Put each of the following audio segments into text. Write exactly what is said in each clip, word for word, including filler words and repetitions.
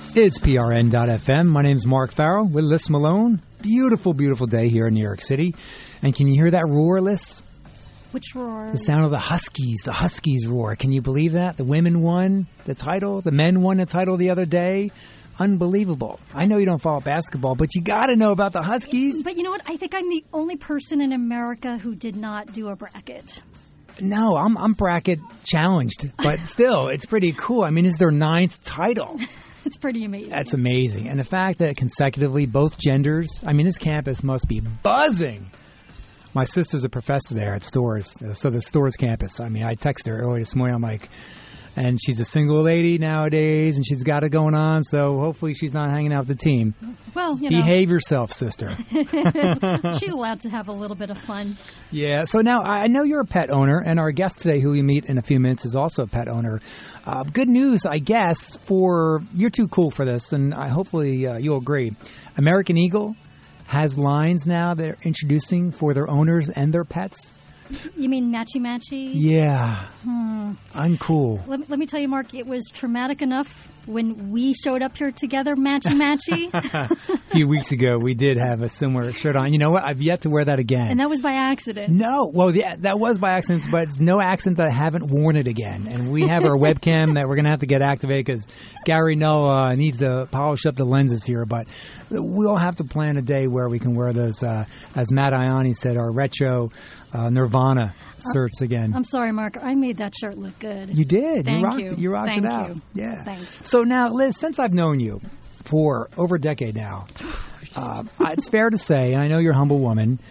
It's P R N dot F M. My name's Mark Farrell with Liz Malone. Beautiful, beautiful day here in New York City. And can you hear that roar, Liz? Which roar? The sound of the Huskies. The Huskies roar. Can you believe that? The women won the title. The men won the title the other day. Unbelievable. I know you don't follow basketball, but you got to know about the Huskies. But you know what? I think I'm the only person in America who did not do a bracket. No, I'm I'm bracket challenged, but still, it's pretty cool. I mean, it's their ninth title. It's pretty amazing. That's amazing. And the fact that consecutively both genders, I mean, this campus must be buzzing. My sister's a professor there at Storrs, so the Storrs campus. I mean, I texted her earlier this morning. I'm like, and she's a single lady nowadays, and she's got it going on, so hopefully she's not hanging out with the team. Well, you know. Behave yourself, sister. She's allowed to have a little bit of fun. Yeah, so now I know you're a pet owner, and our guest today, who we meet in a few minutes, is also a pet owner. Uh, good news, I guess, for you're too cool for this, and I hopefully uh, you'll agree. American Eagle has lines now they're introducing for their owners and their pets. You mean matchy-matchy? Yeah. Hmm. Uncool. Let, let me tell you, Mark, it was traumatic enough when we showed up here together, matchy-matchy. A few weeks ago, we did have a similar shirt on. You know what? I've yet to wear that again. And that was by accident. No. Well, yeah, that was by accident, but it's no accident that I haven't worn it again. And we have our webcam that we're going to have to get activated because Gary Null uh, needs to polish up the lenses here. But we'll have to plan a day where we can wear those, uh, as Matt Ioni said, our retro uh, Nirvana shirts again. I'm sorry, Mark. I made that shirt look good. You did. Thank you rocked you. it. You rocked Thank it out. You. Yeah. Thanks. So now, Liz, since I've known you for over a decade now, uh, it's fair to say, and I know you're a humble woman,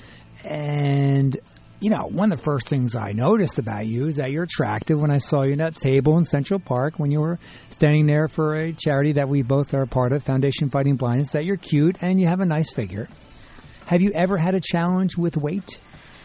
and, you know, one of the first things I noticed about you is that you're attractive when I saw you in that table in Central Park when you were standing there for a charity that we both are a part of, Foundation Fighting Blindness, that you're cute and you have a nice figure. Have you ever had a challenge with weight?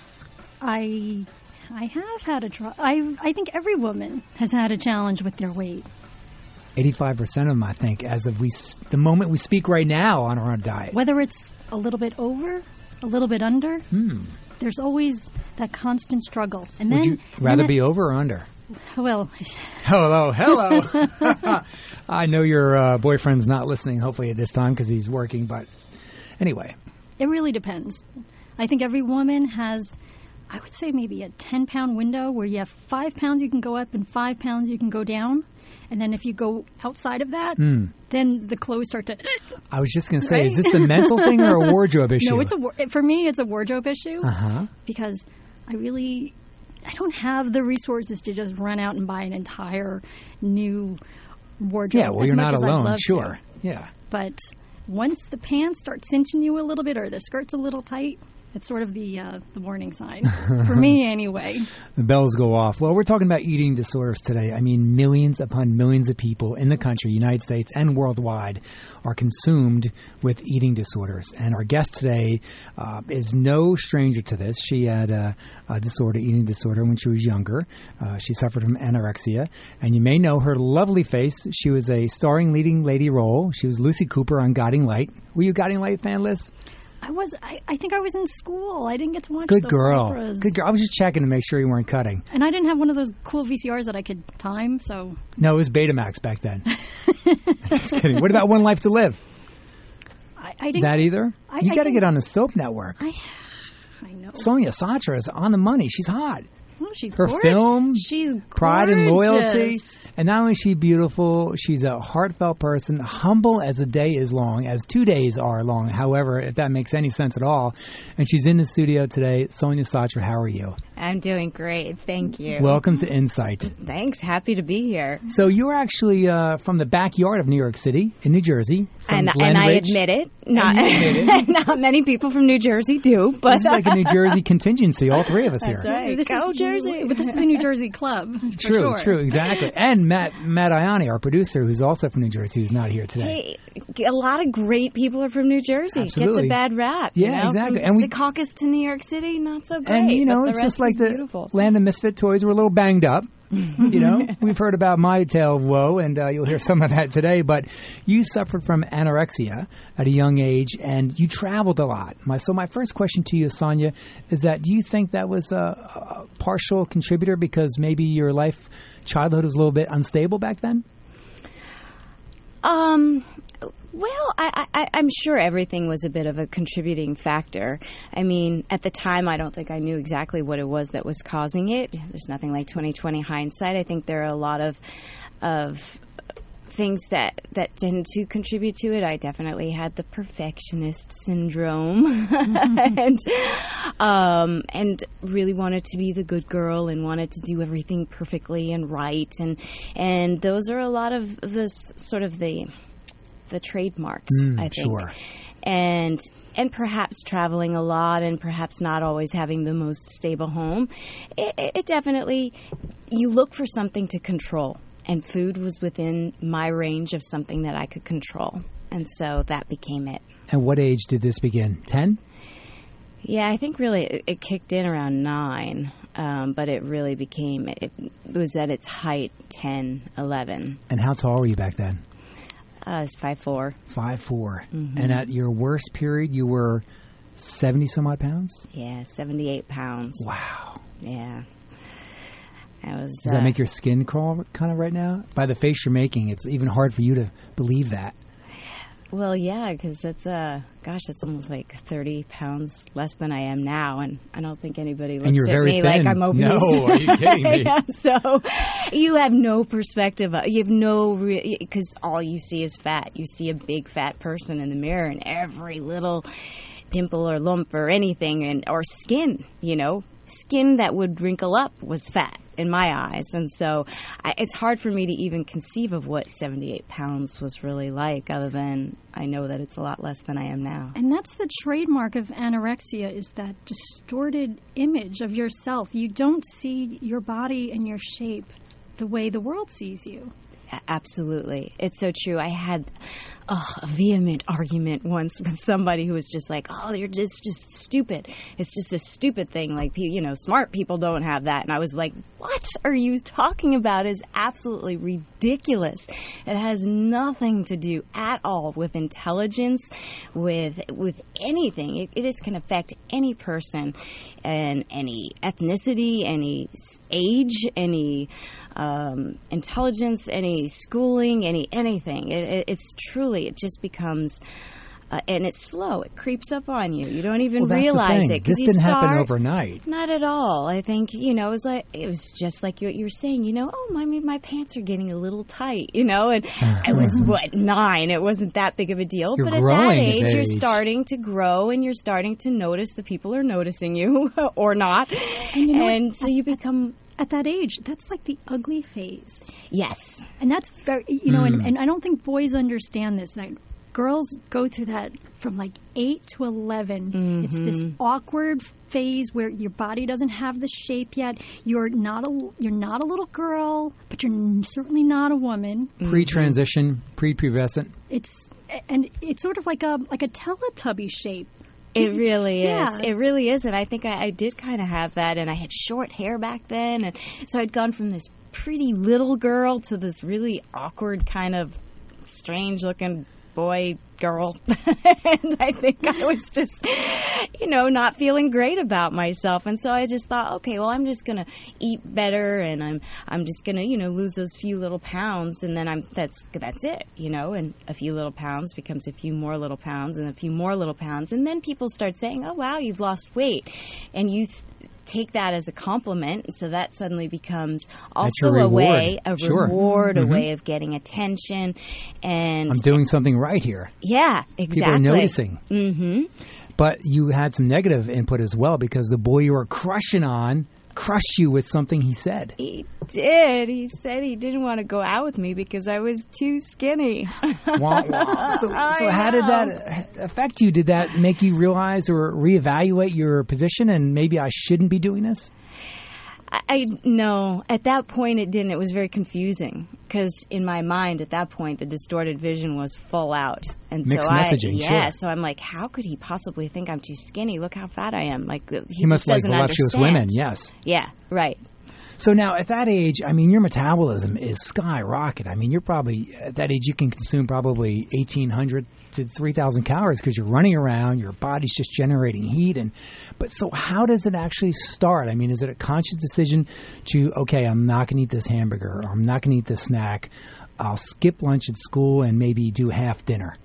I... I have had a try. I I think every woman has had a challenge with their weight. eighty-five percent of them, I think, as of we the moment we speak right now on our diet. Whether it's a little bit over, a little bit under, hmm. there's always that constant struggle. And Would then, you rather then be over or under? Well, hello, hello. I know your uh, boyfriend's not listening, hopefully, at this time because he's working. But anyway. It really depends. I think every woman has... I would say maybe a ten-pound window where you have five pounds you can go up and five pounds you can go down. And then if you go outside of that, mm. then the clothes start to... I was just going to say, right? Is this a mental thing or a wardrobe issue? No, it's a, for me, it's a wardrobe issue. Uh-huh. Because I really... I don't have the resources to just run out and buy an entire new wardrobe. Yeah, well, you're not alone, To. sure. Yeah. But once the pants start cinching you a little bit or the skirt's a little tight... It's sort of the uh, the warning sign, for me anyway. The bells go off. Well, we're talking about eating disorders today. I mean, millions upon millions of people in the country, United States and worldwide, are consumed with eating disorders. And our guest today uh, is no stranger to this. She had a, a disorder, eating disorder, when she was younger. Uh, she suffered from anorexia. And you may know her lovely face. She was a starring leading lady role. She was Lucy Cooper on Guiding Light. Were you a Guiding Light fan, Liz? I was. I, I think I was in school. I didn't get to watch. Good soap girl. operas. Good girl. I was just checking to make sure you weren't cutting. And I didn't have one of those cool V C Rs that I could time. So no, it was Betamax back then. Just kidding. What about One Life to Live? I, I didn't. That either. I, you got to think, get on the Soap Network. I, I know. Sonia Satra is on the money. She's hot. Oh, she's Her gorgeous. film, she's Pride gorgeous. and Loyalty. And not only is she beautiful, she's a heartfelt person, humble as a day is long, as two days are long, however, if that makes any sense at all. And she's in the studio today. Sonia Satra, how are you? I'm doing great. Thank you. Welcome to Insight. Thanks. Happy to be here. So you're actually uh, from the backyard of New York City, in New Jersey. From and Glen and I Ridge. admit it. Not, admit it. not many people from New Jersey do. But this is like a New Jersey contingency, all three of us That's here. right. This Go is, Jersey. But this is the New Jersey Club. True, sure. true, exactly. And Matt Matt Ioni, our producer, who's also from New Jersey, who's not here today. Hey, a lot of great people are from New Jersey. Absolutely. Gets a bad rap. Yeah, you know? exactly. From And we, Secaucus to New York City, not so great. and you know, but the it's just rest like is the beautiful. Land of Misfit Toys. We're a little banged up. You know, we've heard about my tale of woe, and uh, you'll hear some of that today. But you suffered from anorexia at a young age, and you traveled a lot. My, so my first question to you, Sonia, is that do you think that was a, a partial contributor because maybe your life, childhood was a little bit unstable back then? Um, well, I, I, I'm sure everything was a bit of a contributing factor. I mean, at the time, I don't think I knew exactly what it was that was causing it. There's nothing like twenty twenty hindsight. I think there are a lot of of things that, that tend to contribute to it. I definitely had the perfectionist syndrome and um, and really wanted to be the good girl and wanted to do everything perfectly and right. And and those are a lot of the s- sort of the the trademarks, Mm, I think. sure. And and perhaps traveling a lot and perhaps not always having the most stable home. It, it definitely, you look for something to control. And food was within my range of something that I could control. And so that became it. At what age did this begin? ten? Yeah, I think really it, it kicked in around nine. Um, but it really became, it, it was at its height ten, eleven. And how tall were you back then? Uh, I was five four. five four. Mm-hmm. And at your worst period, you were seventy some odd pounds? Yeah, seventy-eight pounds. Wow. Yeah. I was, Does uh, that make your skin crawl kind of right now? By the face you're making, it's even hard for you to believe that. Well, yeah, because that's, uh, gosh, that's almost like thirty pounds less than I am now, and I don't think anybody looks And you're at very me thin. like I'm obese. No, are you kidding me? Yeah, so you have no perspective. You have no, because all you see is fat. You see a big fat person in the mirror, and every little dimple or lump or anything, and or skin, you know, skin that would wrinkle up was fat in my eyes. And so I, it's hard for me to even conceive of what seventy-eight pounds was really like, other than I know that it's a lot less than I am now. And that's the trademark of anorexia, is that distorted image of yourself. You don't see your body and your shape the way the world sees you. Absolutely. It's so true. I had oh, a vehement argument once with somebody who was just like, oh, you're just, it's just stupid. It's just a stupid thing. Like, you know, smart people don't have that. And I was like, what are you talking about? It's absolutely ridiculous. It has nothing to do at all with intelligence, with with anything. It, it can affect any person and any ethnicity, any age, any um, intelligence, any schooling, any anything. It, it, it's truly, it just becomes, uh, and it's slow. It creeps up on you. You don't even Well, that's the realize thing. it. 'cause This you didn't start, happen overnight. Not at all. I think, you know, it was like, it was just like what you were saying, you know, oh, my, my pants are getting a little tight, you know, and I was, what, nine? It wasn't that big of a deal. You're but at that growing at age, that you're age. starting to grow and you're starting to notice the people are noticing you or not. And you know what? And so you become, At that age, that's like the ugly phase. yes. And that's very, you know, Mm. and, and I don't think boys understand this, that girls go through that from like eight to eleven. Mm-hmm. It's this awkward phase where your body doesn't have the shape yet. You're not a, you're not a little girl, but you're n- certainly not a woman. Pre-transition, pre-pubescent. It's, and it's sort of like a, like a Teletubby shape. It really Yeah. is. It really is. And I think I, I did kind of have that. And I had short hair back then. And so I'd gone from this pretty little girl to this really awkward kind of strange looking boy girl. And I think I was just, you know, not feeling great about myself. And so I just thought, okay, well, I'm just going to eat better and I'm I'm just going to, you know, lose those few little pounds and then I'm that's that's it, you know, and a few little pounds becomes a few more little pounds and a few more little pounds. And then people start saying, "Oh, wow, you've lost weight." And you th- take that as a compliment, so that suddenly becomes also your a reward. way, a Sure. reward, Mhm. a way of getting attention. And I'm doing something right here. yeah, exactly. People are noticing. Mm-hmm. But you had some negative input as well because the boy you were crushing on crushed you with something he said. He did. He said he didn't want to go out with me because I was too skinny. Wah, wah. So, I so how did know. that affect you? Did that make you realize or reevaluate your position and maybe I shouldn't be doing this? I, I no. At that point, it didn't. It was very confusing because in my mind, at that point, the distorted vision was full out, and Mixed so messaging, I, yeah. sure. So I'm like, how could he possibly think I'm too skinny? Look how fat I am. Like he, He must just like doesn't voluptuous understand. women, yes. Yeah. Right. So now at that age, I mean, your metabolism is skyrocket. I mean, you're probably at that age you can consume probably eighteen hundred to three thousand calories because you're running around, your body's just generating heat. And but so how does it actually start? I mean, is it a conscious decision to, okay, I'm not going to eat this hamburger, or I'm not going to eat this snack. I'll skip lunch at school and maybe do half dinner.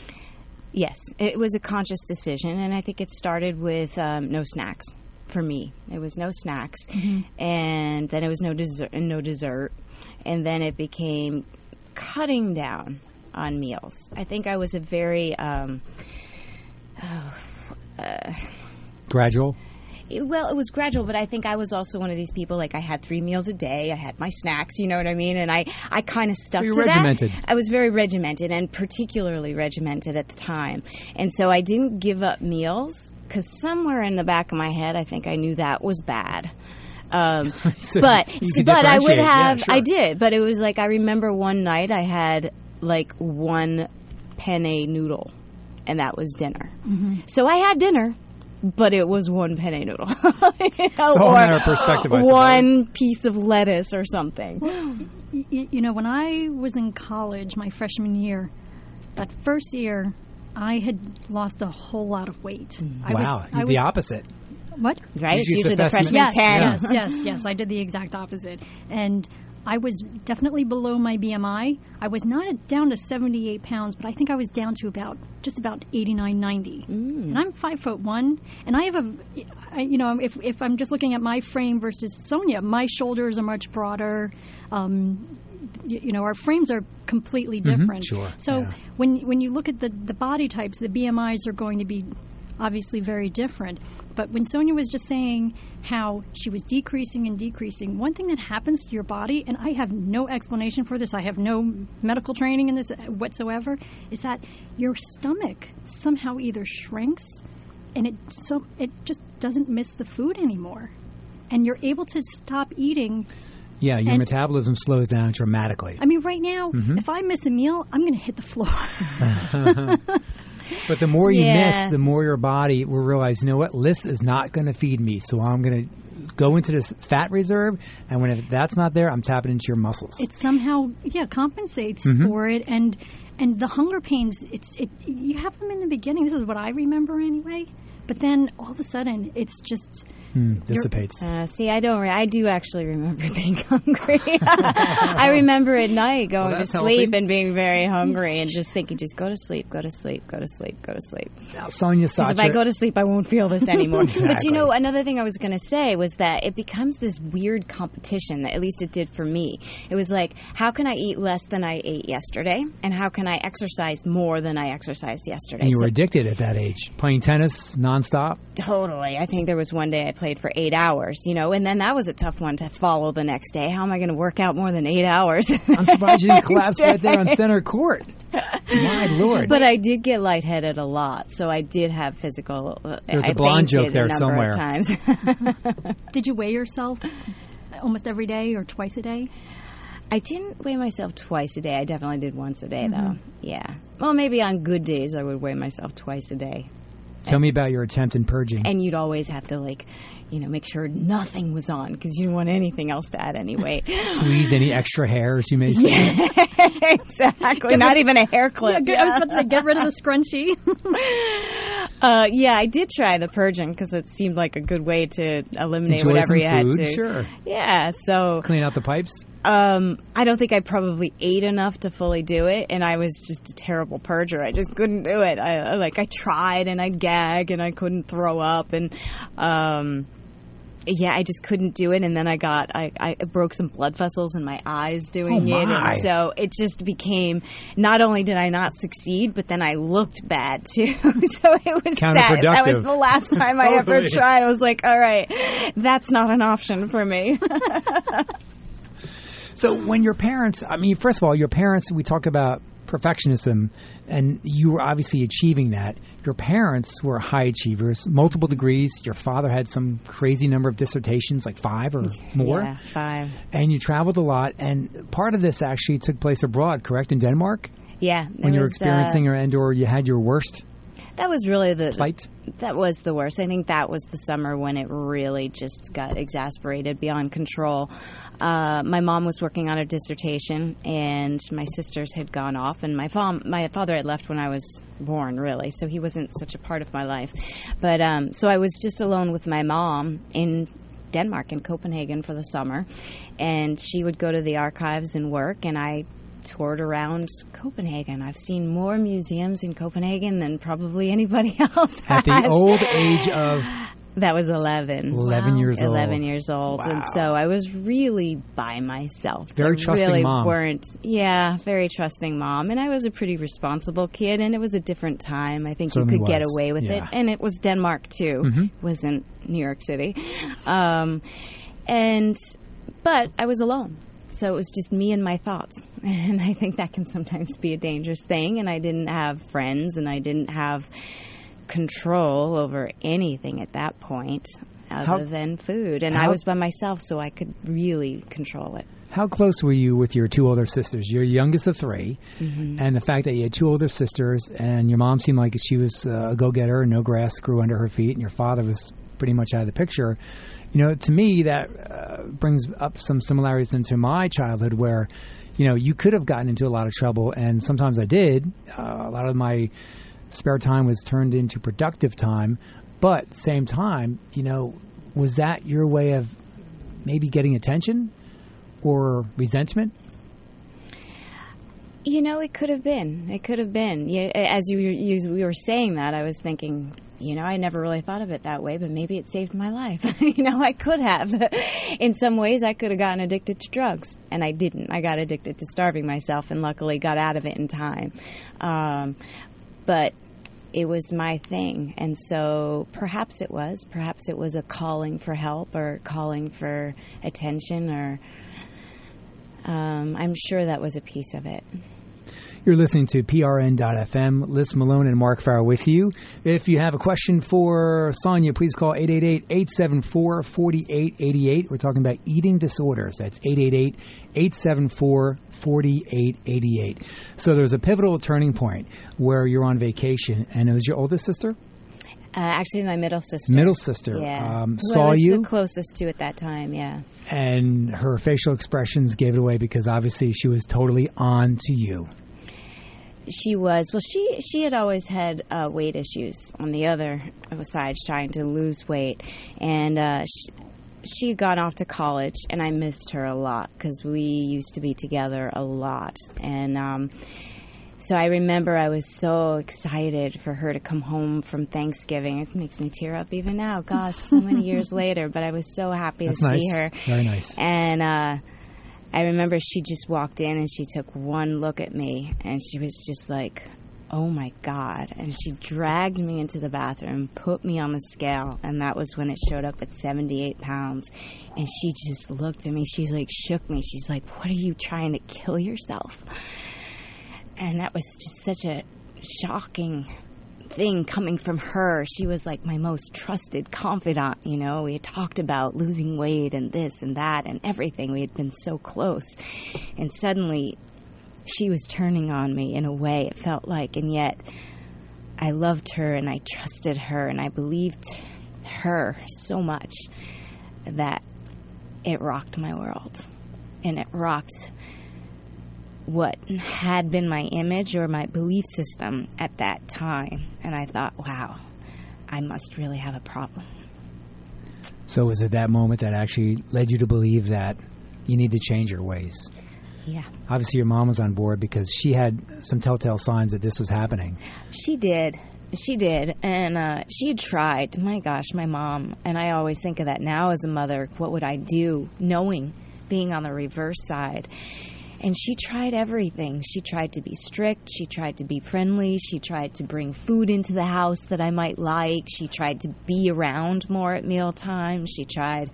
Yes, it was a conscious decision, and I think it started with um, no snacks for me. It was no snacks, mm-hmm. and then it was no dessert, no dessert, and then it became cutting down on meals. I think I was a very um, oh, uh, gradual. It, well, it was gradual, but I think I was also one of these people, like I had three meals a day. I had my snacks, you know what I mean? And I, I kind of stuck You're to regimented. that. I was very regimented, and particularly regimented at the time. And so I didn't give up meals because somewhere in the back of my head, I think I knew that was bad. Um, so but but I would have, yeah, sure. I did. But it was like, I remember one night I had like one penne noodle, and that was dinner. Mm-hmm. So I had dinner. But it was one penne noodle, you know, or or perspective, I one piece of lettuce or something. You, you know, when I was in college, my freshman year, that first year, I had lost a whole lot of weight. I wow, was, I the was, opposite. What? Right? It's Usually usually the freshman yes, ten. Yes, yes, yes. I did the exact opposite. And I was definitely below my B M I. I was not at, down to seventy-eight pounds, but I think I was down to about just about eighty-nine, ninety. Mm. And I'm five foot one, and I have a, I, you know, if if I'm just looking at my frame versus Sonia, my shoulders are much broader. Um, you, you know, our frames are completely different. Mm-hmm, sure. So yeah. when when you look at the the body types, the B M Is are going to be obviously very different. But when Sonia was just saying how she was decreasing and decreasing, one thing that happens to your body, and I have no explanation for this, I have no medical training in this whatsoever, is that your stomach somehow either shrinks and it so it just doesn't miss the food anymore. And you're able to stop eating. Yeah, your and, metabolism slows down dramatically. I mean, right now, mm-hmm. if I miss a meal, I'm going to hit the floor. But the more you yeah. miss, the more your body will realize, you know what, this is not going to feed me, so I'm going to go into this fat reserve, and when if that's not there, I'm tapping into your muscles. It somehow, yeah, compensates mm-hmm. for it, and and the hunger pains, it's it. You have them in the beginning. This is what I remember anyway. But then all of a sudden, it's just mm, dissipates. Uh, see, I don't. Re- I do actually remember being hungry. I remember at night going well, to sleep healthy. and being very hungry and just thinking, just go to sleep, go to sleep, go to sleep, go to sleep. Now, Sonia Sacher. Because if I go to sleep, I won't feel this anymore. Exactly. But you know, another thing I was going to say was that it becomes this weird competition. That at least it did for me. It was like, how can I eat less than I ate yesterday, and how can I exercise more than I exercised yesterday? And you were so, addicted at that age, playing tennis nonstop. Totally. I think there was one day I played for eight hours, you know, and then that was a tough one to follow the next day. How am I going to work out more than eight hours? I'm surprised you didn't collapse right there on center court. My Lord. But I did get lightheaded a lot, so I did have physical. Uh, There's I a blonde joke there a number somewhere. Of times. Did you weigh yourself almost every day or twice a day? I didn't weigh myself twice a day. I definitely did once a day, mm-hmm. though. Yeah. Well, maybe on good days I would weigh myself twice a day. Tell me about your attempt in purging. And you'd always have to, like, you know, make sure nothing was on because you didn't want anything else to add any weight. Tweeze any extra hairs you may see. Yeah, exactly. Not rid- even a hair clip. Yeah, yeah. I was about to say, get rid of the scrunchie. uh, yeah, I did try the purging because it seemed like a good way to eliminate Enjoy whatever some you had food, to. Sure. Yeah, so. Clean out the pipes? Um, I don't think I probably ate enough to fully do it, and I was just a terrible purger. I just couldn't do it. I like I tried, and I'd gag, and I couldn't throw up, and um, yeah, I just couldn't do it. And then I got I, I broke some blood vessels in my eyes doing oh it, my. and so it just became. Not only did I not succeed, but then I looked bad too. So it was sad. That was the last time totally. I ever tried. I was like, all right, that's not an option for me. So when your parents, I mean, first of all, your parents, we talk about perfectionism, and you were obviously achieving that. Your parents were high achievers, multiple degrees. Your father had some crazy number of dissertations, like five or more. Yeah, five. And you traveled a lot, and part of this actually took place abroad, correct, in Denmark? Yeah. When you were was, experiencing uh, or, and or you had your worst That was really the plight? That was the worst. I think that was the summer when it really just got exasperated beyond control. Uh, my mom was working on a dissertation, and my sisters had gone off, and my, fa- my father had left when I was born, really, so he wasn't such a part of my life. But um, so I was just alone with my mom in Denmark, in Copenhagen, for the summer, and she would go to the archives and work, and I toured around Copenhagen. I've seen more museums in Copenhagen than probably anybody else has. At the old age of... That was eleven. eleven Wow. years old. eleven years old. Wow. And so I was really by myself. Very I trusting really mom. Weren't, yeah, very trusting mom. And I was a pretty responsible kid, and it was a different time. I think Certainly you could get was. away with Yeah. it. And it was Denmark, too. Mm-hmm. It wasn't New York City. Um, and, but I was alone. So it was just me and my thoughts. And I think that can sometimes be a dangerous thing. And I didn't have friends, and I didn't have control over anything at that point other How- than food. And how- I was by myself, so I could really control it. How close were you with your two older sisters? You're youngest of three, Mm-hmm. and the fact that you had two older sisters, and your mom seemed like she was uh, a go-getter, and no grass grew under her feet, and your father was pretty much out of the picture. You know, to me, that uh, brings up some similarities into my childhood where, you know, you could have gotten into a lot of trouble, and sometimes I did. Uh, a lot of my spare time was turned into productive time, but at the same time, you know, was that your way of maybe getting attention or resentment? You know, it could have been. It could have been. Yeah, as you, you, you were saying that, I was thinking, you know, I never really thought of it that way, but maybe it saved my life. You know, I could have. In some ways, I could have gotten addicted to drugs, and I didn't. I got addicted to starving myself, and luckily got out of it in time. Um, but it was my thing, and so perhaps it was. Perhaps it was a calling for help or calling for attention, or um, I'm sure that was a piece of it. You're listening to P R N dot F M. Liz Malone and Mark Farrell with you. If you have a question for Sonia, please call eight eight eight, eight seven four, four eight eight eight. We're talking about eating disorders. That's eight eight eight, eight seven four, four eight eight eight. So there's a pivotal turning point where you're on vacation, and it was your oldest sister? Uh, actually, my middle sister. Middle sister. Yeah. Um, Who I saw was you. the closest to at that time, yeah. And her facial expressions gave it away because obviously she was totally on to you. She was. Well, she she had always had uh, weight issues on the other side, trying to lose weight. And uh, she, she had gone off to college, and I missed her a lot because we used to be together a lot. And um, so I remember I was so excited for her to come home from Thanksgiving. It makes me tear up even now. Gosh, so many years later. But I was so happy That's to nice. see her. Very nice. And uh, I remember she just walked in and she took one look at me and she was just like, oh my God. And she dragged me into the bathroom, put me on the scale, and that was when it showed up at seventy-eight pounds. And she just looked at me. She's like, shook me. She's like, what are you trying to kill yourself? And that was just such a shocking thing coming from her. She was like my most trusted confidant, you know. We had talked about losing weight and this and that and everything. We had been so close. And suddenly she was turning on me in a way, it felt like. And yet I loved her and I trusted her and I believed her so much that it rocked my world. And it rocked what had been my image or my belief system at that time. And I thought, wow, I must really have a problem. So was it that moment that actually led you to believe that you need to change your ways? Yeah. Obviously, your mom was on board because she had some telltale signs that this was happening. She did. She did. And uh, she had tried. My gosh, my mom. And I always think of that now as a mother. What would I do knowing, being on the reverse side? And she tried everything. She tried to be strict. She tried to be friendly. She tried to bring food into the house that I might like. She tried to be around more at mealtime. She tried...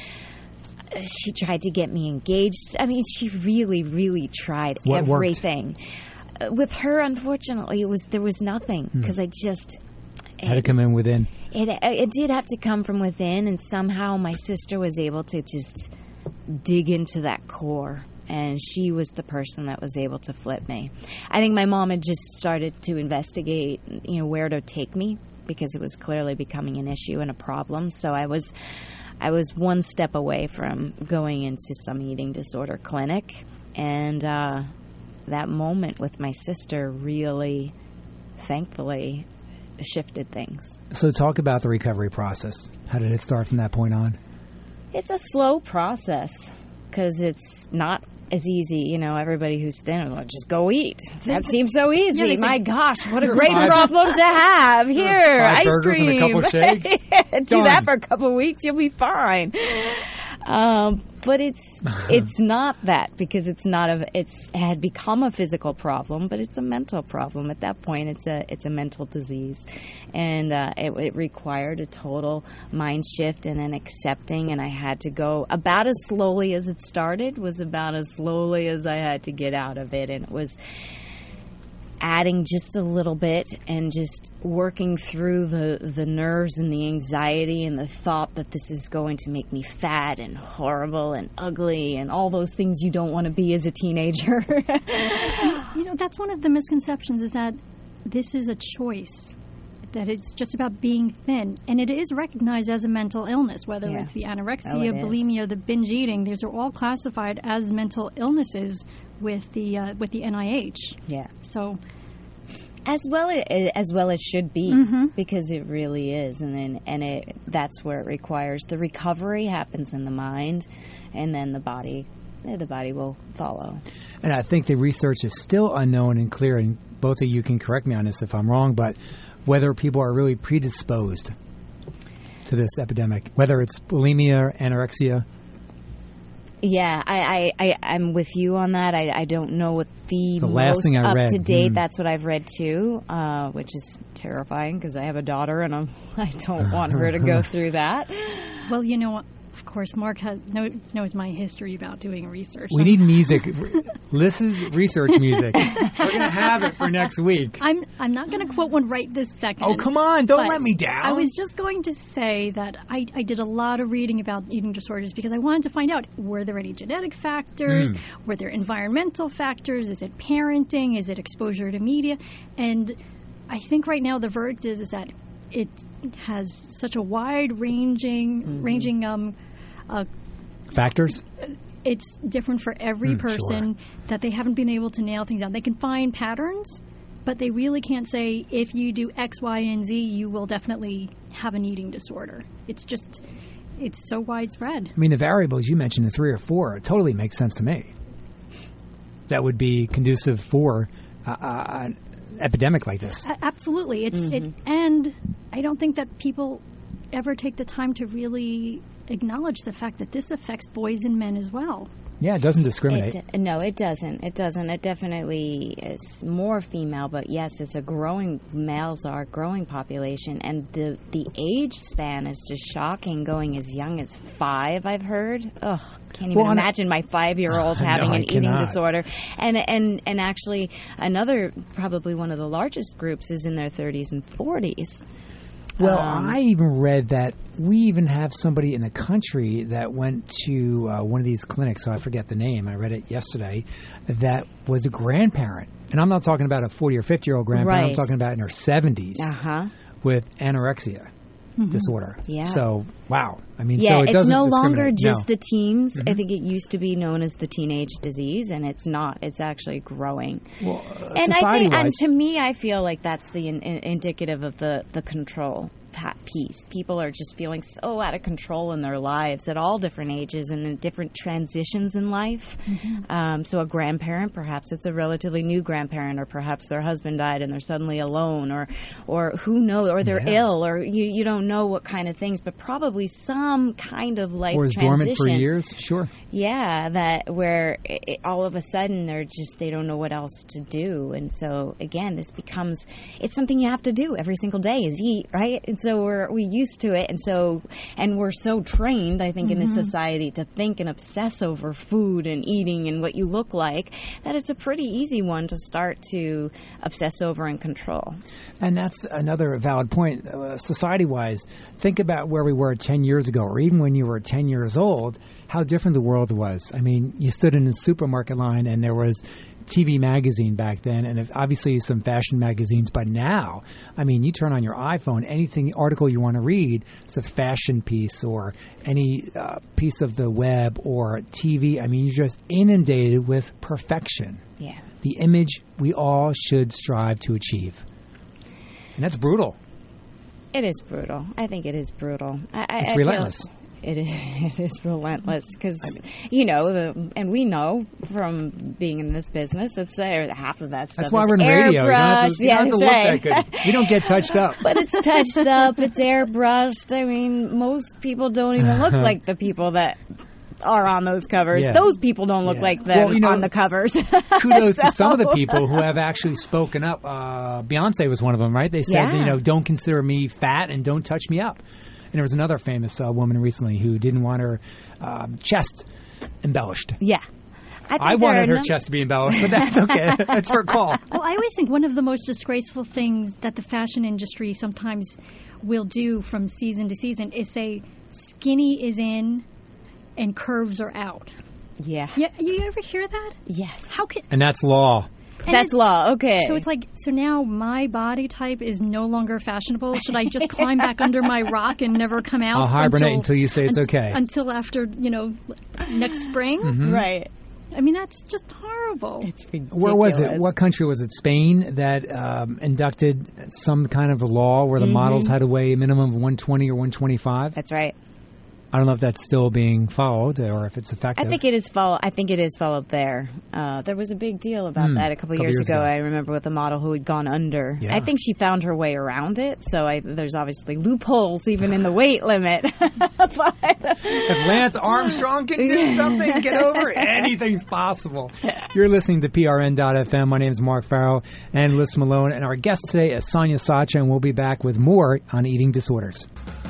She tried to get me engaged. I mean, she really, really tried What everything. Uh, With her, unfortunately, it was there was nothing because I just Had to come in within. it it did have to come from within, and somehow my sister was able to just dig into that core And she was the person that was able to flip me. I think my mom had just started to investigate, you know, where to take me, because it was clearly becoming an issue and a problem. So I was, I was one step away from going into some eating disorder clinic. And uh, that moment with my sister really, thankfully, shifted things. So talk about the recovery process. How did it start from that point on? It's a slow process because it's not as easy. You know, everybody who's thin, well, just go eat. That seems so easy. Yeah, My gosh, what a great problem to have. Here, Five ice burgers cream. and a couple of shakes. Do Done. that for a couple of weeks, you'll be fine. Um, but it's it's not that, because it's not a it's it had become a physical problem, but it's a mental problem. At that point, it's a it's a mental disease, and uh, it, it required a total mind shift and an accepting. And I had to go about as slowly as it started was about as slowly as I had to get out of it, and it was adding just a little bit and just working through the, the nerves and the anxiety and the thought that this is going to make me fat and horrible and ugly and all those things you don't want to be as a teenager. You know, that's one of the misconceptions, is that this is a choice, that it's just about being thin. And it is recognized as a mental illness, whether Yeah. it's the anorexia, Oh, it bulimia, the binge eating. These are all classified as mental illnesses with the uh, with the N I H. Yeah. So, As well as, as well as should be, Mhm. because it really is, and then and it that's where it requires the recovery happens in the mind, and then the body, eh, the body will follow. And I think the research is still unknown and clear, and both of you can correct me on this if I'm wrong, but whether people are really predisposed to this epidemic, whether it's bulimia or anorexia. Yeah, I, I, I, I'm with you on that. I, I don't know what the, The last most thing I up read, to date. mm. That's what I've read too, uh, which is terrifying because I have a daughter and I'm, I don't want her to go through that. well, you know, of course, Mark has know, knows my history about doing research. We need music. Liz's research music. We're going to have it for next week. I'm I'm not going to quote one right this second. Oh, come on. Don't but let me down. I was just going to say that I, I did a lot of reading about eating disorders because I wanted to find out, were there any genetic factors? Mm. Were there environmental factors? Is it parenting? Is it exposure to media? And I think right now the verdict is, is that it has such a wide-ranging Mm-hmm. ranging um, uh, Factors? it's different for every Mm, person, that they haven't been able to nail things down. They can find patterns, but they really can't say, if you do X, Y, and Z, you will definitely have an eating disorder. It's just, it's so widespread. I mean, the variables you mentioned, the three or four, totally makes sense to me. That would be conducive for uh, uh, an epidemic like this. A- absolutely. It's it, and I don't think that people ever take the time to really acknowledge the fact that this affects boys and men as well. Yeah, it doesn't discriminate. It, d- no, it doesn't. It doesn't. It definitely is more female, but yes, it's a growing, males are a growing population, and the the age span is just shocking, going as young as five, I've heard. Ugh, can't even Well, and- imagine my five-year-old No, having I an eating cannot. disorder. And, and, and actually, another, probably one of the largest groups is in their thirties and forties. Well, Um, I even read that we even have somebody in the country that went to uh, one of these clinics, so I forget the name, I read it yesterday, that was a grandparent. And I'm not talking about a forty or fifty-year-old grandparent, I'm Right. talking about in her seventies Uh-huh. with anorexia disorder. Yeah. So, wow. I mean, Yeah, so it it's doesn't no longer discriminate. just No. the teens. I think it used to be known as the teenage disease, and it's not. It's actually growing. Well, uh, and I think, and society-wise- to me, I feel like that's the in, in, indicative of the the control pa- piece. People are just feeling so out of control in their lives at all different ages and in different transitions in life. Um, so a grandparent, perhaps it's a relatively new grandparent, or perhaps their husband died and they're suddenly alone, or or who knows, or they're Yeah. ill, or you you don't know what kind of things, but probably some kind of life or is transition. dormant for years? Sure. Yeah, that where it, it- all of a sudden they're just they don't know what else to do, and so again, this becomes it's something you have to do every single day is eat, right? It's so we're we used to it, and so and we're so trained, I think, mm-hmm. in this society to think and obsess over food and eating and what you look like, that it's a pretty easy one to start to obsess over and control. And that's another valid point. Uh, society-wise, think about where we were ten years ago, or even when you were ten years old, how different the world was. I mean, you stood in a supermarket line and there was T V magazine back then, and obviously some fashion magazines. But now, I mean, you turn on your iPhone, anything article you want to read, it's a fashion piece or any uh, piece of the web or T V. I mean, you're just inundated with perfection. Yeah. The image we all should strive to achieve. And that's brutal. It is brutal. I think it is brutal. I, it's I relentless. Feel- It is, it is relentless because, you know, the, and we know from being in this business, it's uh, half of that stuff. That's why is we're in radio. You don't have to, you yeah, don't have to that's look right. that good. We don't get touched up. But it's touched up. It's airbrushed. I mean, most people don't even look like the people that are on those covers. Yeah. Those people don't look yeah. like them well, you know, on the covers. Kudos so. to some of the people who have actually spoken up. Uh, Beyonce was one of them, right? They said, yeah. you know, don't consider me fat and don't touch me up. And there was another famous uh, woman recently who didn't want her um, chest embellished. Yeah. I, I wanted her chest to be embellished, but that's okay. That's her call. Well, I always think one of the most disgraceful things that the fashion industry sometimes will do from season to season is say skinny is in and curves are out. Yeah. Yeah. You ever hear that? Yes. How can? And that's law. And That's law, okay. So it's like, so now my body type is no longer fashionable. Should I just climb back under my rock and never come out? I'll hibernate until, until you say it's un- okay. Until after, you know, next spring? Mm-hmm. Right. I mean, that's just horrible. It's ridiculous. Where was it? What country was it? Spain that um, inducted some kind of a law where the mm-hmm. models had to weigh a minimum of one twenty or one twenty-five? That's right. I don't know if that's still being followed or if it's effective. I think it is follow. I think it is followed there. Uh, there was a big deal about mm, that a couple, couple years, years ago. ago. I remember with a model who had gone under. Yeah. I think she found her way around it. So I, there's obviously loopholes even in the weight limit. But, if Lance Armstrong can do something, get over it. Anything's possible. You're listening to P R N dot F M. My name is Mark Farrell and Liz Malone, and our guest today is Sonia Sacha, and we'll be back with more on eating disorders.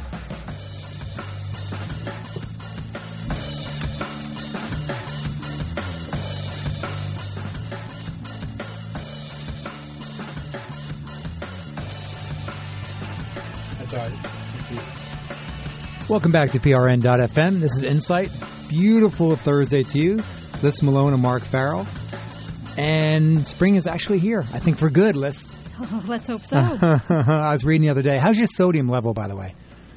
Welcome back to P R N dot F M. This is Insight. Beautiful Thursday to you. Liz Malone and Mark Farrell. And spring is actually here. I think for good, Liz. Oh, let's hope so. I was reading the other day. How's your sodium level, by the way?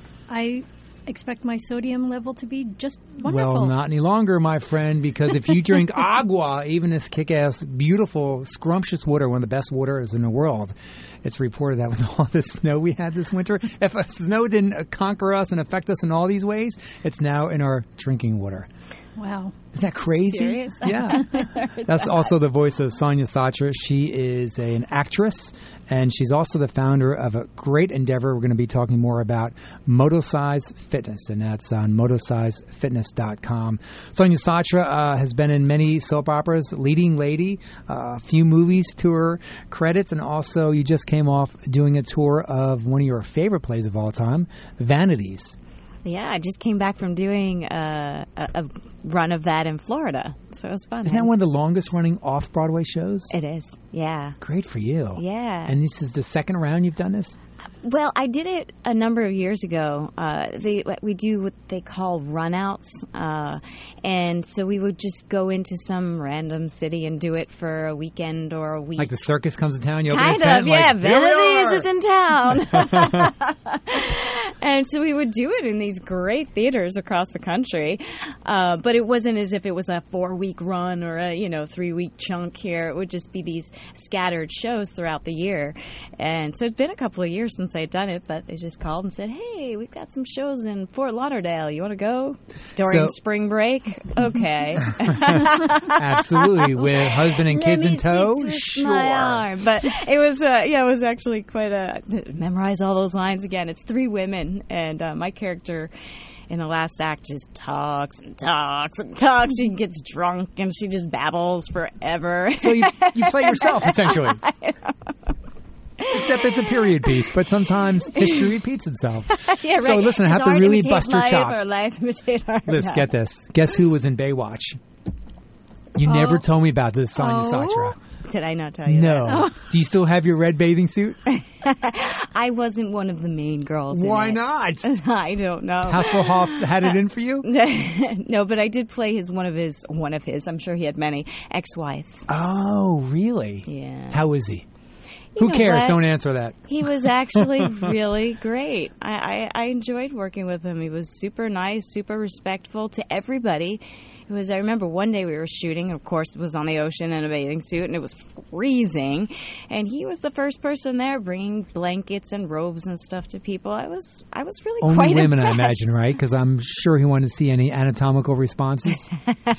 I expect my sodium level to be just wonderful. Well, not any longer, my friend, because if you drink agua, even this kick-ass, beautiful, scrumptious water, one of the best waters in the world, it's reported that with all the snow we had this winter, if snow didn't conquer us and affect us in all these ways, it's now in our drinking water. Wow. Isn't that crazy? Serious? Yeah. That's also the voice of Sonia Sacha. She is a, an actress, and she's also the founder of a great endeavor we're going to be talking more about, Motosize Fitness, and that's on motosize fitness dot com. Sonia Sacha uh, has been in many soap operas, leading lady, uh, a few movies to her credits, and also you just came off doing a tour of one of your favorite plays of all time, Vanities. Yeah, I just came back from doing uh, a, a run of that in Florida, so it was fun. Isn't that one of the longest running off-Broadway shows? It is, yeah. Great for you. Yeah. And this is the second round you've done this? Well, I did it a number of years ago. Uh, they, we do what they call runouts, uh, and so we would just go into some random city and do it for a weekend or a week. Like the circus comes to town, you open kind a tent, of, yeah. like, Vanities is in town, and so we would do it in these great theaters across the country. Uh, but it wasn't as if it was a four-week run or a you know three-week chunk here. It would just be these scattered shows throughout the year, and so it's been a couple of years since I'd done it, but they just called and said, hey, we've got some shows in Fort Lauderdale. You want to go during So, spring break? Okay. Absolutely. With husband and kids in tow? Sure. My arm. But it was, uh, yeah, it was actually quite a, memorize all those lines again. It's three women, and uh, my character in the last act just talks and talks and talks. She gets drunk and she just babbles forever. So you, you play yourself, essentially. Except it's a period piece, but sometimes history repeats itself. Yeah, right. So listen, I have Does to art really imitate bust your life chops. Or life imitate art? Let's get this. Guess who was in Baywatch? You Oh. never told me about this, Sonia Oh. Sartre. Did I not tell you No. that? Do you still have your red bathing suit? I wasn't one of the main girls. Why in it. not? I don't know. Hasselhoff had it in for you? No, but I did play his one of his one of his. I'm sure he had many ex-wife. Oh, really? Yeah. How is he? You Who know cares? what? Don't answer that. He was actually really great. I, I, I enjoyed working with him. He was super nice, super respectful to everybody. It was. I remember one day we were shooting. Of course, it was on the ocean in a bathing suit, and it was freezing. And he was the first person there, bringing blankets and robes and stuff to people. I was, I was really Only quite women, impressed. I imagine, right? Because I'm sure he wanted to see any anatomical responses.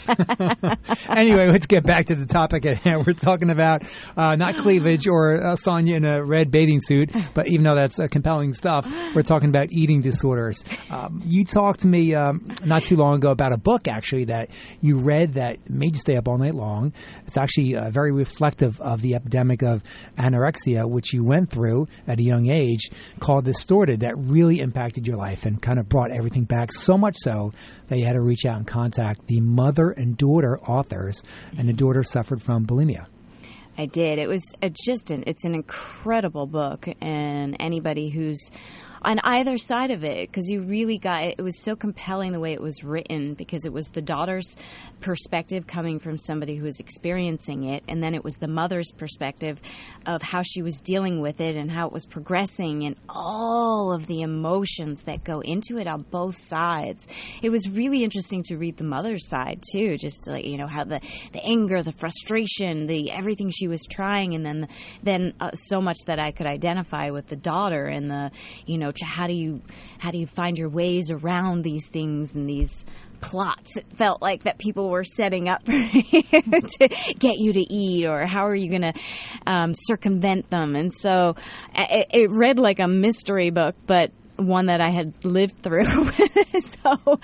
Anyway, let's get back to the topic at hand. We're talking about uh, not cleavage or uh, Sonia in a red bathing suit, but even though that's uh, compelling stuff, we're talking about eating disorders. Um, you talked to me um, not too long ago about a book, actually, that you read that made you stay up all night long. It's actually uh, very reflective of the epidemic of anorexia, which you went through at a young age, called Distorted, that really impacted your life and kind of brought everything back, so much so that you had to reach out and contact the mother and daughter authors, and the daughter suffered from bulimia. I did. It was a, just an, it's an incredible book, and anybody who's on either side of it, because you really got, it was so compelling the way it was written, because it was the daughter's perspective coming from somebody who was experiencing it, and then it was the mother's perspective of how she was dealing with it and how it was progressing and all of the emotions that go into it on both sides. It was really interesting to read the mother's side too, just to, like, you know, how the, the anger, the frustration, the everything she was trying, and then then uh, so much that I could identify with the daughter and the, you know, how do you how do you find your ways around these things and these plots it felt like that people were setting up for you to get you to eat, or how are you going to um, circumvent them. And so it, it read like a mystery book, but one that I had lived through. so,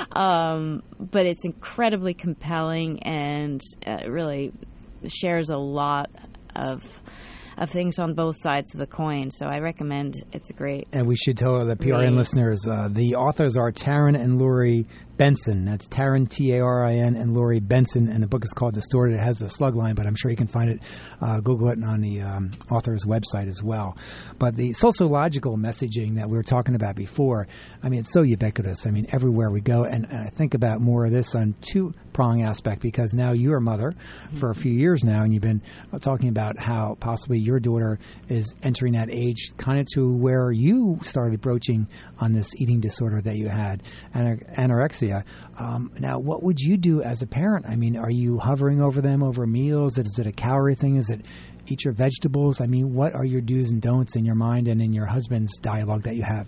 um, but it's incredibly compelling and uh, really shares a lot of of things on both sides of the coin. So I recommend. It's a great. And we should tell the P R N read. listeners, uh, the authors are Taryn and Lori Benson. That's Taryn, T A R I N, and Lori Benson. And the book is called Distorted. It has a slug line, but I'm sure you can find it. Uh, Google it on the um, author's website as well. But the sociological messaging that we were talking about before, I mean, it's so ubiquitous. I mean, everywhere we go. And, and I think about more of this on two-prong aspect, because now you're a mother for a few years now, and you've been uh, talking about how possibly your daughter is entering that age kind of to where you started broaching on this eating disorder that you had, anor- anorexia. Um, now, what would you do as a parent? I mean, are you hovering over them over meals? Is it a calorie thing? Is it eat your vegetables? I mean, what are your do's and don'ts in your mind and in your husband's dialogue that you have?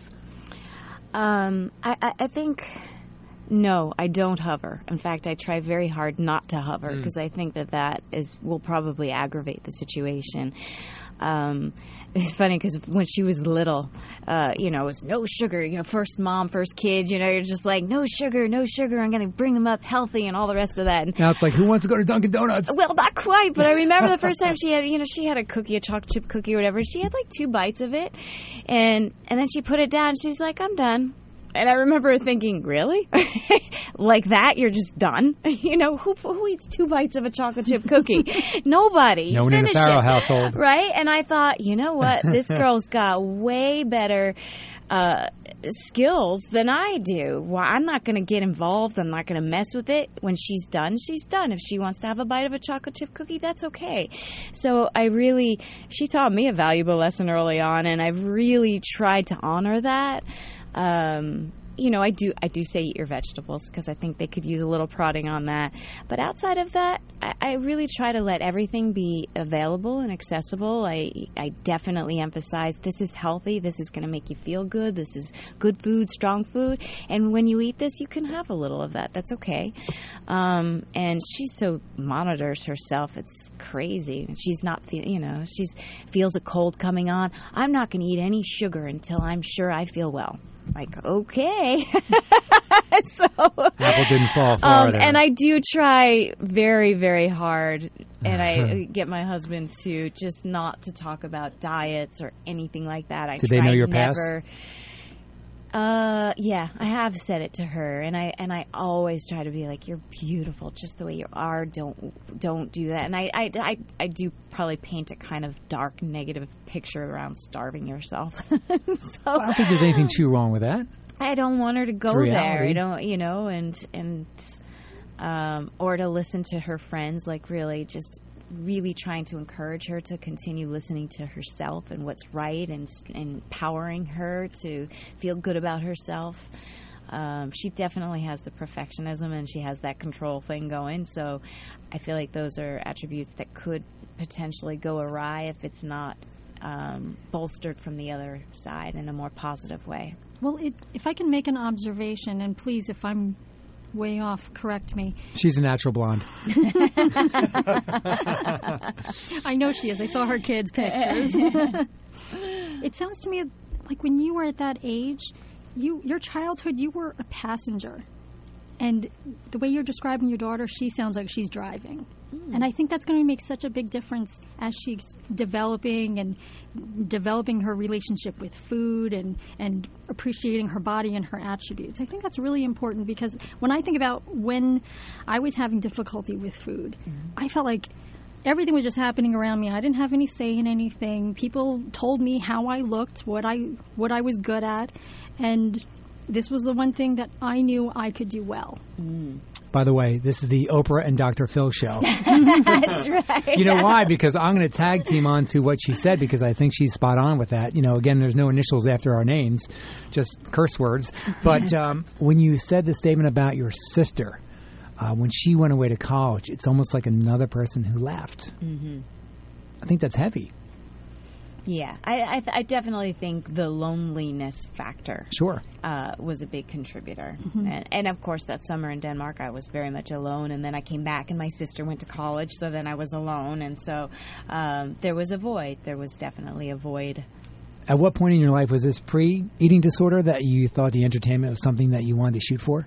Um, I, I, I think. No, I don't hover. In fact, I try very hard not to hover, because mm. I think that that is will probably aggravate the situation. Um, it's funny because when she was little, uh, you know, it was no sugar. You know, first mom, first kid. You know, you're just like no sugar, no sugar. I'm going to bring them up healthy and all the rest of that. And, now it's like, who wants to go to Dunkin' Donuts? Well, not quite, but I remember the first time she had, you know, she had a cookie, a chocolate chip cookie or whatever. She had like two bites of it, and and then she put it down. She's like, I'm done. And I remember thinking, really? Like that? You're just done? You know, who who eats two bites of a chocolate chip cookie? Nobody. No one in the Farrow household. Right? And I thought, you know what? This girl's got way better uh, skills than I do. Well, I'm not going to get involved. I'm not going to mess with it. When she's done, she's done. If she wants to have a bite of a chocolate chip cookie, that's okay. So I really, she taught me a valuable lesson early on, and I've really tried to honor that. Um, you know, I do I do say eat your vegetables, because I think they could use a little prodding on that. But outside of that, I, I really try to let everything be available and accessible. I, I definitely emphasize this is healthy, this is going to make you feel good, this is good food, strong food, and when you eat this, you can have a little of that. That's okay. Um, and she so monitors herself, it's crazy. She's not, feel, you know, she's feels a cold coming on. I'm not going to eat any sugar until I'm sure I feel well. Like, okay. so, Apple didn't fall far um, there. and I do try very, very hard, and I get my husband to just not to talk about diets or anything like that. I Did try they know your never, past? Uh, yeah, I have said it to her, and I and I always try to be like, "You're beautiful, just the way you are. Don't don't do that." And I I, I, I do probably paint a kind of dark, negative picture around starving yourself. so, I don't think there's anything too wrong with that. I don't want her to go It's there. reality. I don't, you know, and and um, or to listen to her friends, like really just really trying to encourage her to continue listening to herself and what's right, and, and empowering her to feel good about herself. Um, she definitely has the perfectionism, and she has that control thing going. So I feel like those are attributes that could potentially go awry if it's not um, bolstered from the other side in a more positive way. Well, it, if I can make an observation, and please, if I'm way off, correct me. She's a natural blonde. I know she is. I saw her kids' pictures. It sounds to me like when you were at that age, you your childhood, you were a passenger. And the way you're describing your daughter, she sounds like she's driving. Mm. And I think that's going to make such a big difference as she's developing and developing her relationship with food and, and appreciating her body and her attributes. I think that's really important because when I think about when I was having difficulty with food, mm. I felt like everything was just happening around me. I didn't have any say in anything. People told me how I looked, what I what I was good at, and this was the one thing that I knew I could do well. Mm. By the way, this is the Oprah and Doctor Phil show. That's right. You know why? Because I'm going to tag team on to what she said because I think she's spot on with that. You know, again, there's no initials after our names, just curse words. But um, when you said the statement about your sister, uh, when she went away to college, it's almost like another person who left. Mm-hmm. I think that's heavy. Yeah, I, I, I definitely think the loneliness factor Sure. uh, was a big contributor. Mm-hmm. And, and, of course, that summer in Denmark, I was very much alone. And then I came back, and my sister went to college, so then I was alone. And so um, there was a void. There was definitely a void. At what point in your life was this pre-eating disorder that you thought the entertainment was something that you wanted to shoot for?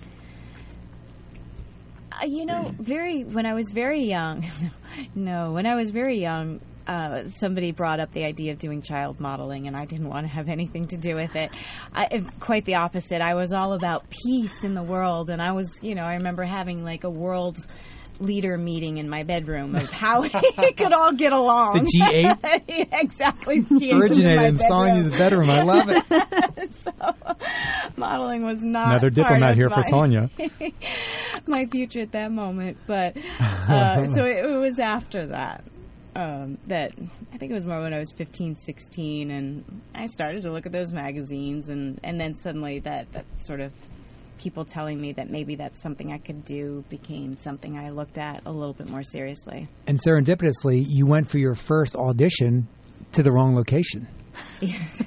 Uh, you know, very when I was very young, no, when I was very young, Uh, somebody brought up the idea of doing child modeling, and I didn't want to have anything to do with it. I, quite the opposite. I was all about peace in the world, and I was, you know, I remember having like a world leader meeting in my bedroom of how we could all get along. The G eight? Yeah, exactly. G eight Originated in, in bedroom. Sonia's bedroom. I love it. So, modeling was not Another part diplomat of here my, for Sonia. my future at that moment. But uh, so it, it was after that. Um, that I think it was more when I was fifteen, sixteen, and I started to look at those magazines, and, and then suddenly that, that sort of people telling me that maybe that's something I could do became something I looked at a little bit more seriously. And serendipitously, you went for your first audition to the wrong location. Yes.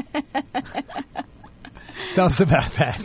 Tell us about that.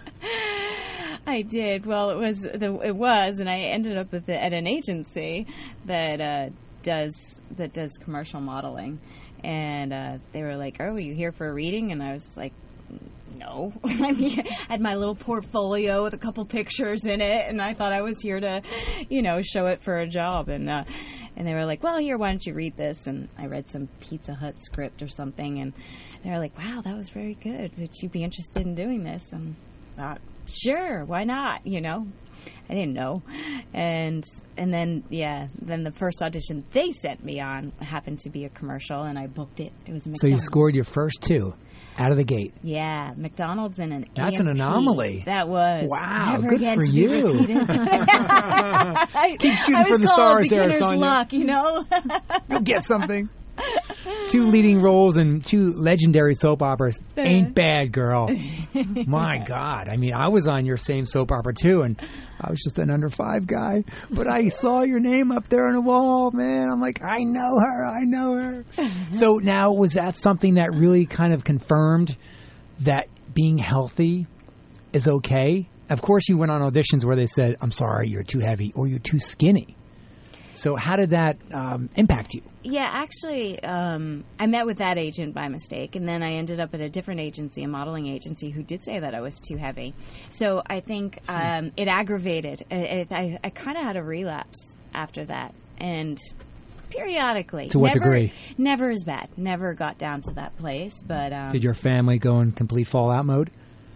I did. Well, it was the, it was, and I ended up with the, at an agency that uh, does that does commercial modeling, and uh, they were like, "Oh, are you here for a reading?" And I was like, "No." I mean, I had my little portfolio with a couple pictures in it, and I thought I was here to, you know, show it for a job. And uh, and they were like, "Well, here, why don't you read this?" And I read some Pizza Hut script or something, and they were like, "Wow, that was very good. Would you be interested in doing this?" And I thought, sure, why not? You know, I didn't know. And and then, yeah, then the first audition they sent me on happened to be a commercial, and I booked it. It was a McDonald's. So you scored your first two out of the gate. Yeah, McDonald's and an That's A M P. an anomaly. That was. Wow, Never good again for to be you. repeated. I, Keep shooting I was for the called stars there, beginner's Sonia. luck, you know? You'll get something. Two leading roles in two legendary soap operas. Ain't bad, girl. My God. I mean, I was on your same soap opera, too, and I was just an under five guy. But I saw your name up there on the wall, man. I'm like, I know her. I know her. So now, was that something that really kind of confirmed that being healthy is okay? Of course, you went on auditions where they said, I'm sorry, you're too heavy or you're too skinny. So how did that um, impact you? Yeah, actually, um, I met with that agent by mistake, and then I ended up at a different agency, a modeling agency, who did say that I was too heavy. So I think um, it aggravated. It, I, I kind of had a relapse after that, and periodically. To what never, degree? Never as bad. Never got down to that place, but um, Did your family go in complete fallout mode?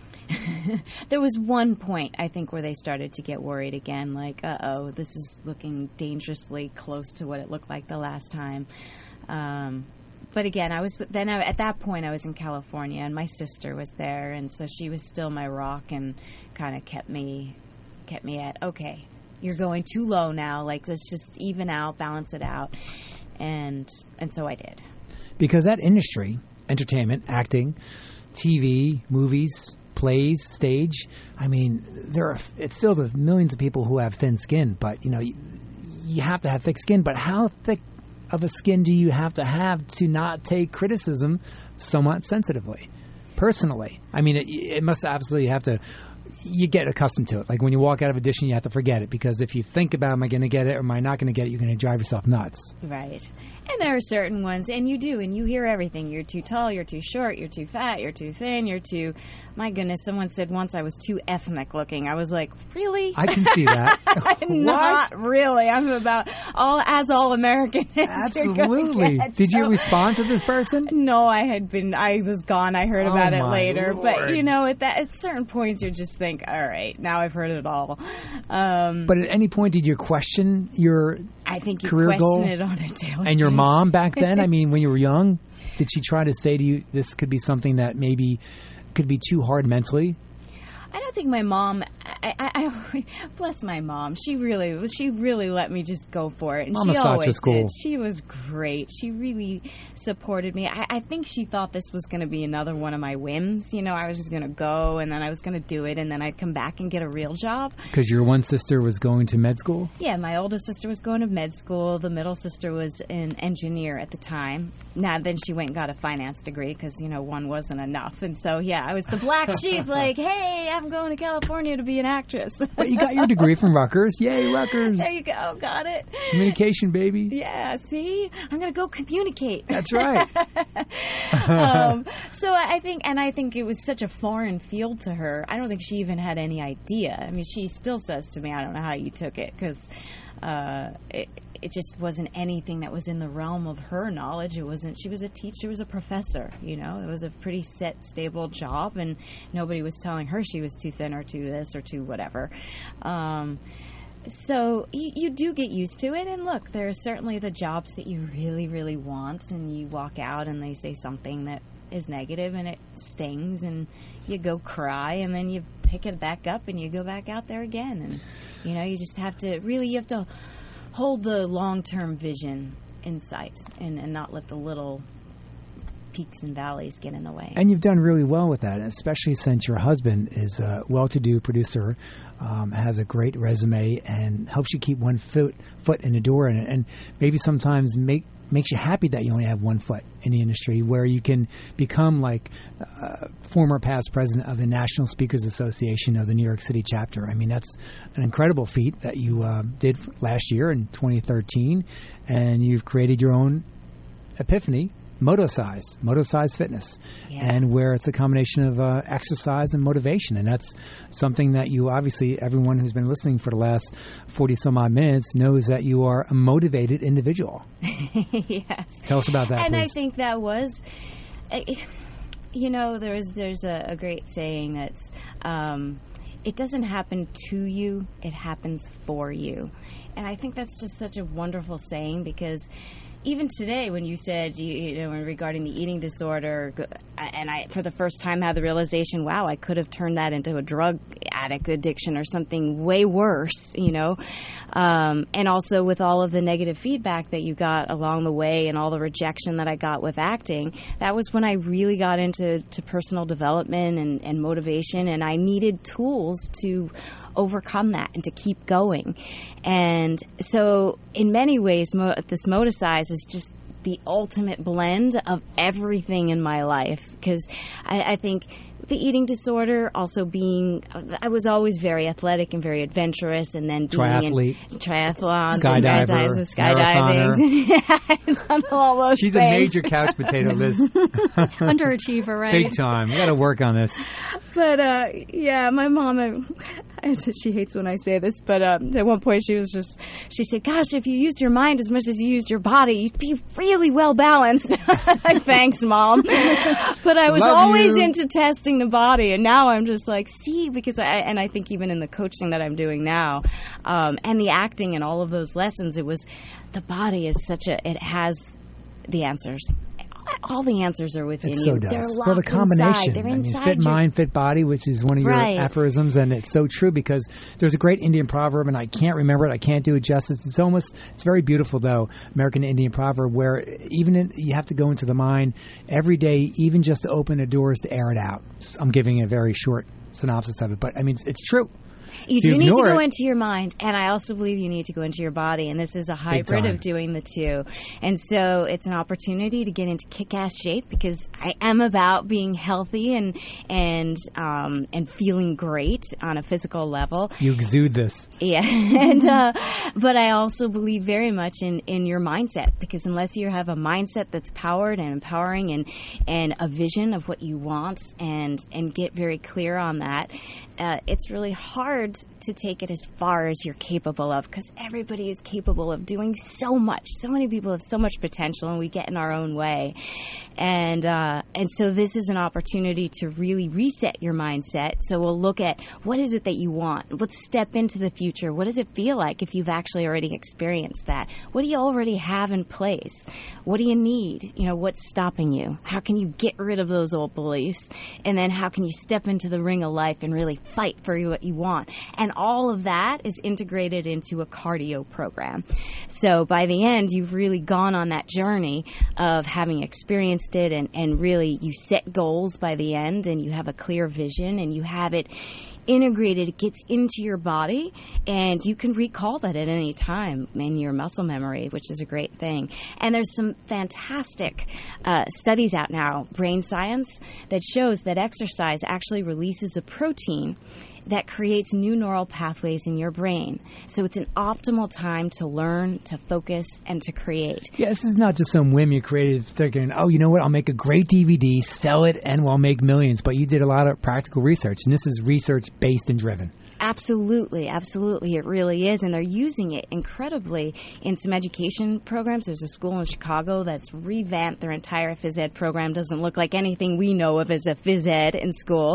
there was one point, I think, where they started to get worried again, like, uh-oh, this is looking dangerously close to what it looked like the last time. Um, but again, I was then I, at that point I was in California, and my sister was there, and so she was still my rock and kind of kept me kept me at, okay, you're going too low now, like, let's just even out, balance it out. And and so I did. Because that industry, entertainment, acting, T V, movies, plays, stage, I mean, there are, it's filled with millions of people who have thin skin, but, you know, you, you have to have thick skin. But how thick of a skin do you have to have to not take criticism somewhat sensitively, personally? I mean, it, it must absolutely have to, you get accustomed to it. Like when you walk out of audition, you have to forget it, because if you think about, am I going to get it or am I not going to get it, you're going to drive yourself nuts. Right. And there are certain ones, and you do, and you hear everything. You're too tall, you're too short, you're too fat, you're too thin, you're too... My goodness, someone said once I was too ethnic looking. I was like, really? I can see that. Not really. I'm about all as all American as Absolutely. Get, Did so. you respond to this person? No, I had been, I was gone. I heard Oh, about it my later. Lord. But, you know, at that at certain points, you just think, all right, now I've heard it all. Um, But at any point, did you question your I think you career question goal? it on a daily And your basis. mom back then, I mean, when you were young, did she try to say to you, this could be something that maybe could be too hard mentally? I don't think my mom. I, I, I bless my mom. She really, she really let me just go for it, and Mama she Sacha always school. did. She was great. She really supported me. I, I think she thought this was going to be another one of my whims. You know, I was just going to go, and then I was going to do it, and then I'd come back and get a real job. Because your one sister was going to med school? Yeah, my oldest sister was going to med school. The middle sister was an engineer at the time. Now, then she went and got a finance degree because, you know, one wasn't enough. And so, yeah, I was the black sheep, like, hey, I'm going to California to be an actress. But you got your degree from Rutgers. Yay, Rutgers. There you go. Got it. Communication, baby. Yeah, see? I'm going to go communicate. That's right. um, so I think, and I think it was such a foreign field to her. I don't think she even had any idea. I mean, she still says to me, I don't know how you took it, because uh, it, it just wasn't anything that was in the realm of her knowledge. It wasn't, she was a teacher, she was a professor, you know. It was a pretty set, stable job, and nobody was telling her she was too thin or too this or too whatever. Um, so you, you do get used to it, and look, there are certainly the jobs that you really, really want, and you walk out and they say something that is negative and it stings, and you go cry, and then you pick it back up and you go back out there again. And, you know, you just have to, really, you have to hold the long-term vision in sight, and, and not let the little peaks and valleys get in the way. And you've done really well with that, especially since your husband is a well-to-do producer, um, has a great resume, and helps you keep one foot foot in the door, and, and maybe sometimes make makes you happy that you only have one foot in the industry, where you can become like uh, former past president of the National Speakers Association of the New York City chapter. I mean, that's an incredible feat that you uh, did last year in twenty thirteen, and you've created your own epiphany, Motosize, Motosize Fitness, Yeah. and where it's a combination of uh, exercise and motivation. And that's something that you, obviously, everyone who's been listening for the last forty some odd minutes knows that you are a motivated individual. Yes. Tell us about that, And please. I think that was, you know, there's there's a, a great saying that's, um, it doesn't happen to you, it happens for you. And I think that's just such a wonderful saying, because even today, when you said, you, you know, regarding the eating disorder, and I, for the first time, had the realization, wow, I could have turned that into a drug addict addiction or something way worse, you know. Um, and also with all of the negative feedback that you got along the way, and all the rejection that I got with acting, that was when I really got into to personal development and, and motivation, and I needed tools to overcome that and to keep going. And so in many ways, mo- this Motosize is just the ultimate blend of everything in my life, because I, I think the eating disorder, also being, I was always very athletic and very adventurous, and then being Triathlete. in triathlons, Skydiver, and skydiving. Yeah, I've done all those She's things. a major couch potato, Liz. Underachiever, right? Big time. We got to work on this. But, uh, yeah, my mom, I, she hates when I say this, but um, at one point she was just, she said, gosh, if you used your mind as much as you used your body, you'd be really well balanced. Thanks, Mom. But I was Love always you. into testing the body, and now I'm just like, see, because I, and I think even in the coaching that I'm doing now, um, and the acting and all of those lessons, it was, the body is such a, it has the answers. All the answers are within It you. so does. They're locked Well, the combination. inside. They're I mean, inside fit your- mind, fit body, which is one of your Right. aphorisms, and it's so true because there's a great Indian proverb, and I can't remember it. I can't do it justice. It's almost, it's very beautiful, though, American Indian proverb, where even in, you have to go into the mind every day, even just to open the doors to air it out. I'm giving a very short synopsis of it, but I mean, it's, it's true. You If do you need to ignore go it- into your mind, and I also believe you need to go into your body, and this is a hybrid time. of doing the two. And so it's an opportunity to get into kick-ass shape, because I am about being healthy and and um, and feeling great on a physical level. You exude this. Yeah, and uh, but I also believe very much in, in your mindset, because unless you have a mindset that's powered and empowering and and a vision of what you want and and get very clear on that, uh, it's really hard to take it as far as you're capable of, because everybody is capable of doing so much. So many people have so much potential, and we get in our own way. And uh, and so this is an opportunity to really reset your mindset. So we'll look at, what is it that you want? Let's step into the future. What does it feel like if you've actually already experienced that? What do you already have in place? What do you need? You know, what's stopping you? How can you get rid of those old beliefs? And then how can you step into the ring of life and really fight for what you want? And all of that is integrated into a cardio program. So by the end, you've really gone on that journey of having experienced it, and, and really you set goals by the end, and you have a clear vision, and you have it integrated. It gets into your body, and you can recall that at any time in your muscle memory, which is a great thing. And there's some fantastic uh, studies out now, brain science, that shows that exercise actually releases a protein that creates new neural pathways in your brain. So it's an optimal time to learn, to focus, and to create. Yeah, this is not just some whim you created thinking, oh, you know what, I'll make a great D V D, sell it, and we'll make millions. But you did a lot of practical research, and this is research-based and driven. Absolutely, absolutely. It really is. And they're using it incredibly in some education programs. There's a school in Chicago that's revamped their entire phys ed program. Doesn't look like anything we know of as a phys ed in school.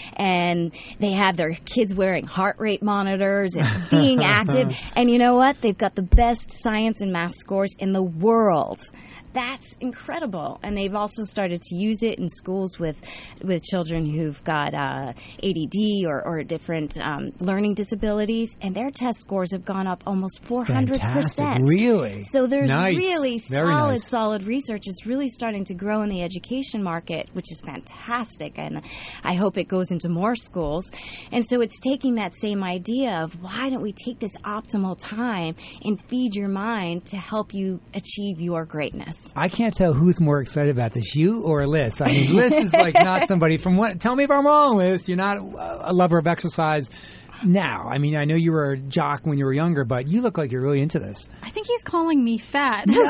And they have their kids wearing heart rate monitors and being active. And you know what? They've got the best science and math scores in the world. That's incredible. And they've also started to use it in schools with with children who've got uh, A D D or, or different um, learning disabilities, and their test scores have gone up almost four hundred percent. Fantastic. Really? So there's Nice. really Very solid, nice. solid research. It's really starting to grow in the education market, which is fantastic, and I hope it goes into more schools. And so it's taking that same idea of, why don't we take this optimal time and feed your mind to help you achieve your greatness? I can't tell who's more excited about this, you or Liz. I mean, Liz is like not somebody from what? Tell me if I'm wrong, Liz. You're not a lover of exercise now. I mean, I know you were a jock when you were younger, but you look like you're really into this. I think he's calling me fat. No,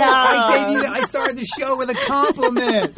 I, gave you, I started the show with a compliment.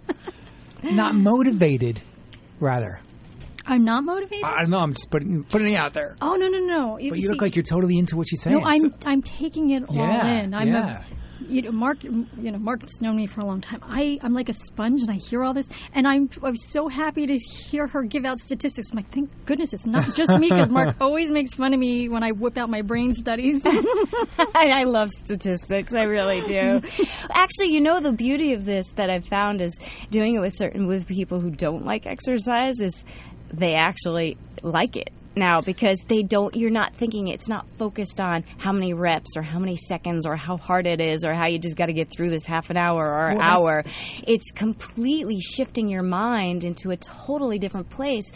Not motivated, rather. I'm not motivated? I don't know. I'm just putting putting it out there. Oh, no, no, no. But you look like you're totally into what she's saying. No, I'm So- I'm taking it all Yeah, in. I'm yeah. a, you know, Mark. You know, Mark's known me for a long time. I I'm like a sponge, and I hear all this, and I'm I'm so happy to hear her give out statistics. I'm like, thank goodness it's not just me, because Mark always makes fun of me when I whip out my brain studies. I love statistics. I really do. Actually, you know, the beauty of this that I've found is doing it with certain with people who don't like exercise is they actually like it. now because they don't, you're not thinking, it's not focused on how many reps or how many seconds or how hard it is or how you just got to get through this half an hour or well, hour. It's completely shifting your mind into a totally different place.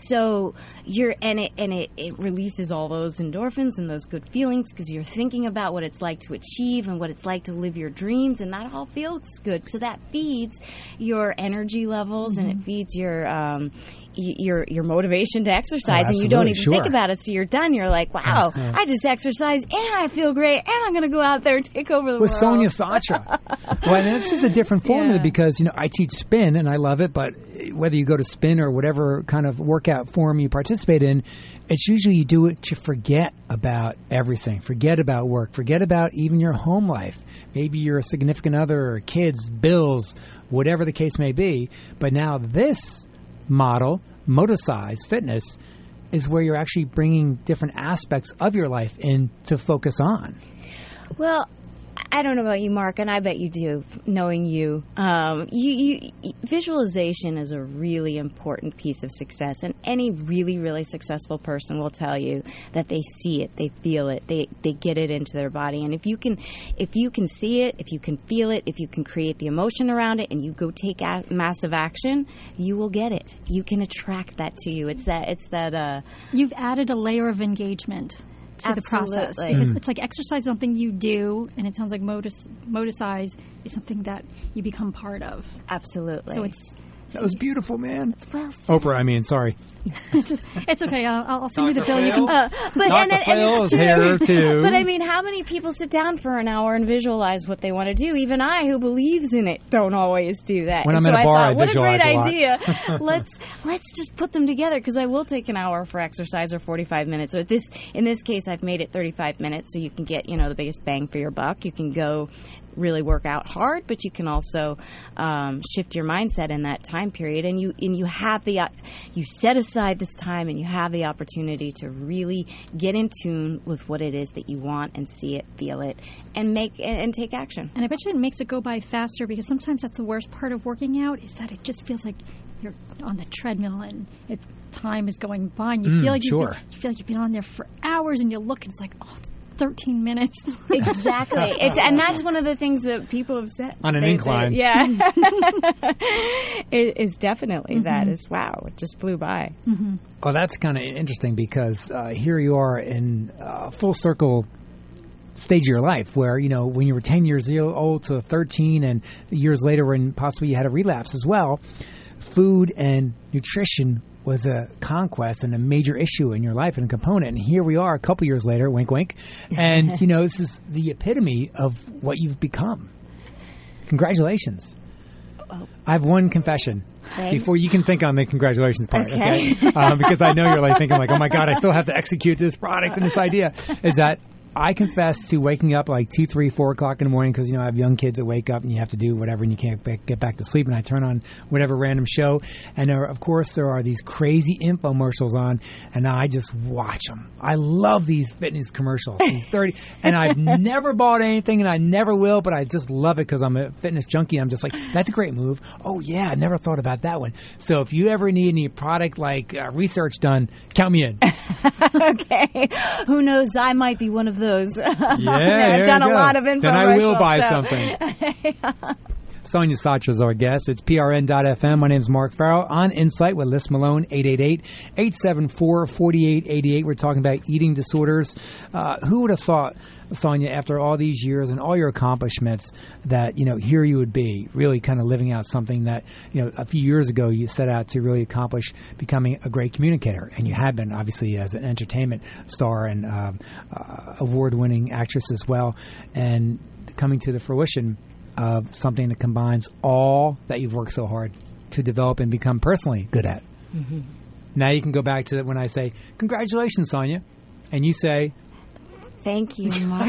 So you're, and it, and it, it releases all those endorphins and those good feelings because you're thinking about what it's like to achieve and what it's like to live your dreams, and that all feels good. So that feeds your energy levels mm-hmm. and it feeds your, um, your your motivation to exercise, oh, and you don't even sure. think about it. So you're done. You're like, wow, yeah. I just exercised, and I feel great, and I'm going to go out there and take over the With world. Sonia Sacha. Well, and this is a different formula yeah. because, you know, I teach spin, and I love it, but whether you go to spin or whatever kind of workout form you participate in, it's usually you do it to forget about everything. Forget about work. Forget about even your home life. Maybe you're a significant other or kids, bills, whatever the case may be. But now this model, Motosize Fitness, is where you're actually bringing different aspects of your life in to focus on. Well, I don't know about you, Mark, and I bet you do, knowing you. Um, you, you. Visualization is a really important piece of success, and any really, really successful person will tell you that they see it, they feel it, they, they get it into their body. And if you can, if you can see it, if you can feel it, if you can create the emotion around it, and you go take a- massive action, you will get it. You can attract that to you. It's that. It's that. Uh, You've added a layer of engagement to Absolutely. the process because mm. it's like exercise is something you do, and it sounds like motus, Motosize is something that you become part of. Absolutely. So it's that was beautiful, man. Well Oprah, I mean, sorry. It's okay. I'll, I'll send you the bill. You Phil? can. Uh, but Doctor and, and Phil it's is here too. But I mean, how many people sit down for an hour and visualize what they want to do? Even I, who believes in it, don't always do that. When and I'm so at a bar, I thought, I what a visualize great a lot. idea. let's let's just put them together because I will take an hour for exercise or forty-five minutes. So this in this case, I've made it thirty-five minutes, so you can get you know the biggest bang for your buck. You can go really work out hard, but you can also um, shift your mindset in that time period, and you and you have the uh, you set aside this time, and you have the opportunity to really get in tune with what it is that you want and see it, feel it, and make and, and take action. And I bet you it makes it go by faster because sometimes that's the worst part of working out is that it just feels like you're on the treadmill and it's time is going by, and you Mm, feel like sure. you've been, you feel like you've been on there for hours, and you look and it's like, oh, it's thirteen minutes. Exactly. It's, and that's one of the things that people have said. On an They- incline. they- yeah. It is definitely mm-hmm. that is, wow, it just flew by. Mm-hmm. Well, that's kind of interesting because uh, here you are in uh, full circle stage of your life where, you know, when you were ten years old to thirteen and years later when possibly you had a relapse as well, food and nutrition was a conquest and a major issue in your life and a component. And here we are a couple years later, wink, wink. And, you know, this is the epitome of what you've become. Congratulations. Oh. I have one confession. Thanks. Before you can think on the congratulations part, Okay. okay? um, because I know you're like thinking like, oh my God, I still have to execute this product and this idea. Is that I confess to waking up like two, three, four o'clock in the morning because, you know, I have young kids that wake up and you have to do whatever and you can't b- get back to sleep. And I turn on whatever random show. And there, of course, there are these crazy infomercials on, and I just watch them. I love these fitness commercials. These thirty, and I've never bought anything, and I never will, but I just love it because I'm a fitness junkie. I'm just like, that's a great move. Oh yeah, I never thought about that one. So if you ever need any product like uh, research done, count me in. Okay. Who knows? I might be one of those. Yeah, I've done a go. lot of infomercials. Then I will buy so. something. Sonia Sacha is our guest. It's P R N dot F M. My name is Mark Farrell. On Insight with Liz Malone, eight eight eight, eight seven four, four eight eight eight. We're talking about eating disorders. Uh, who would have thought, Sonia, after all these years and all your accomplishments, that, you know, here you would be, really kind of living out something that, you know, a few years ago you set out to really accomplish, becoming a great communicator. And you have been, obviously, as an entertainment star and um, uh, award-winning actress as well. And coming to the fruition of something that combines all that you've worked so hard to develop and become personally good at. Mm-hmm. Now you can go back to when I say, congratulations, Sonia. And you say, thank you, Mark.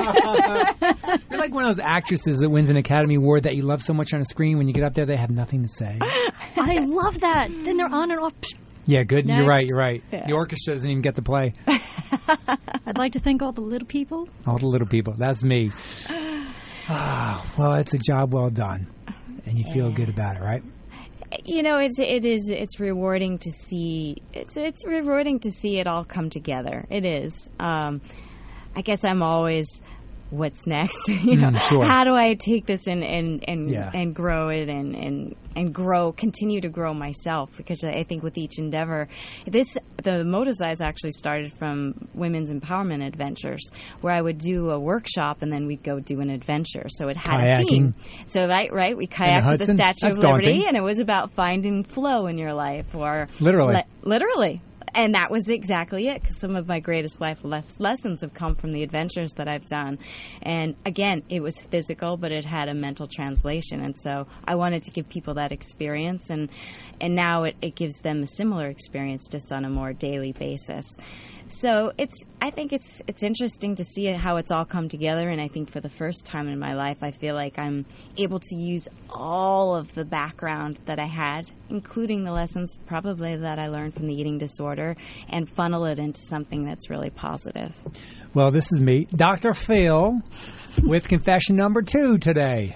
you're like one of those actresses that wins an Academy Award that you love so much on a screen. When you get up there, they have nothing to say. I love that. Then they're on and off. Yeah, good. Next. You're right. You're right. Yeah. The orchestra doesn't even get to play. I'd like to thank all the little people. All the little people. That's me. Ah, well, it's a job well done. And you feel Yeah. good about it, right? you know, it's it is it's rewarding to see it's it's rewarding to see it all come together. It is. Um, I guess I'm always, what's next? you know, Mm, sure. how do I take this and and and, Yeah. and grow it and, and and grow, continue to grow myself? Because I think with each endeavor, this the Motosize actually started from women's empowerment adventures, where I would do a workshop and then we'd go do an adventure. So it had a Kayaking. theme. So right, right, we kayaked to the Hudson? Statue That's of Liberty, daunting. and it was about finding flow in your life, or Literally. le- literally. And that was exactly it, because some of my greatest life les- lessons have come from the adventures that I've done. And again, it was physical, but it had a mental translation. And so I wanted to give people that experience, and and now it, it gives them a similar experience, just on a more daily basis. So it's, I think it's it's interesting to see how it's all come together, and I think for the first time in my life, I feel like I'm able to use all of the background that I had, including the lessons probably that I learned from the eating disorder, and funnel it into something that's really positive. Well, this is me, Doctor Phil, with confession number two today.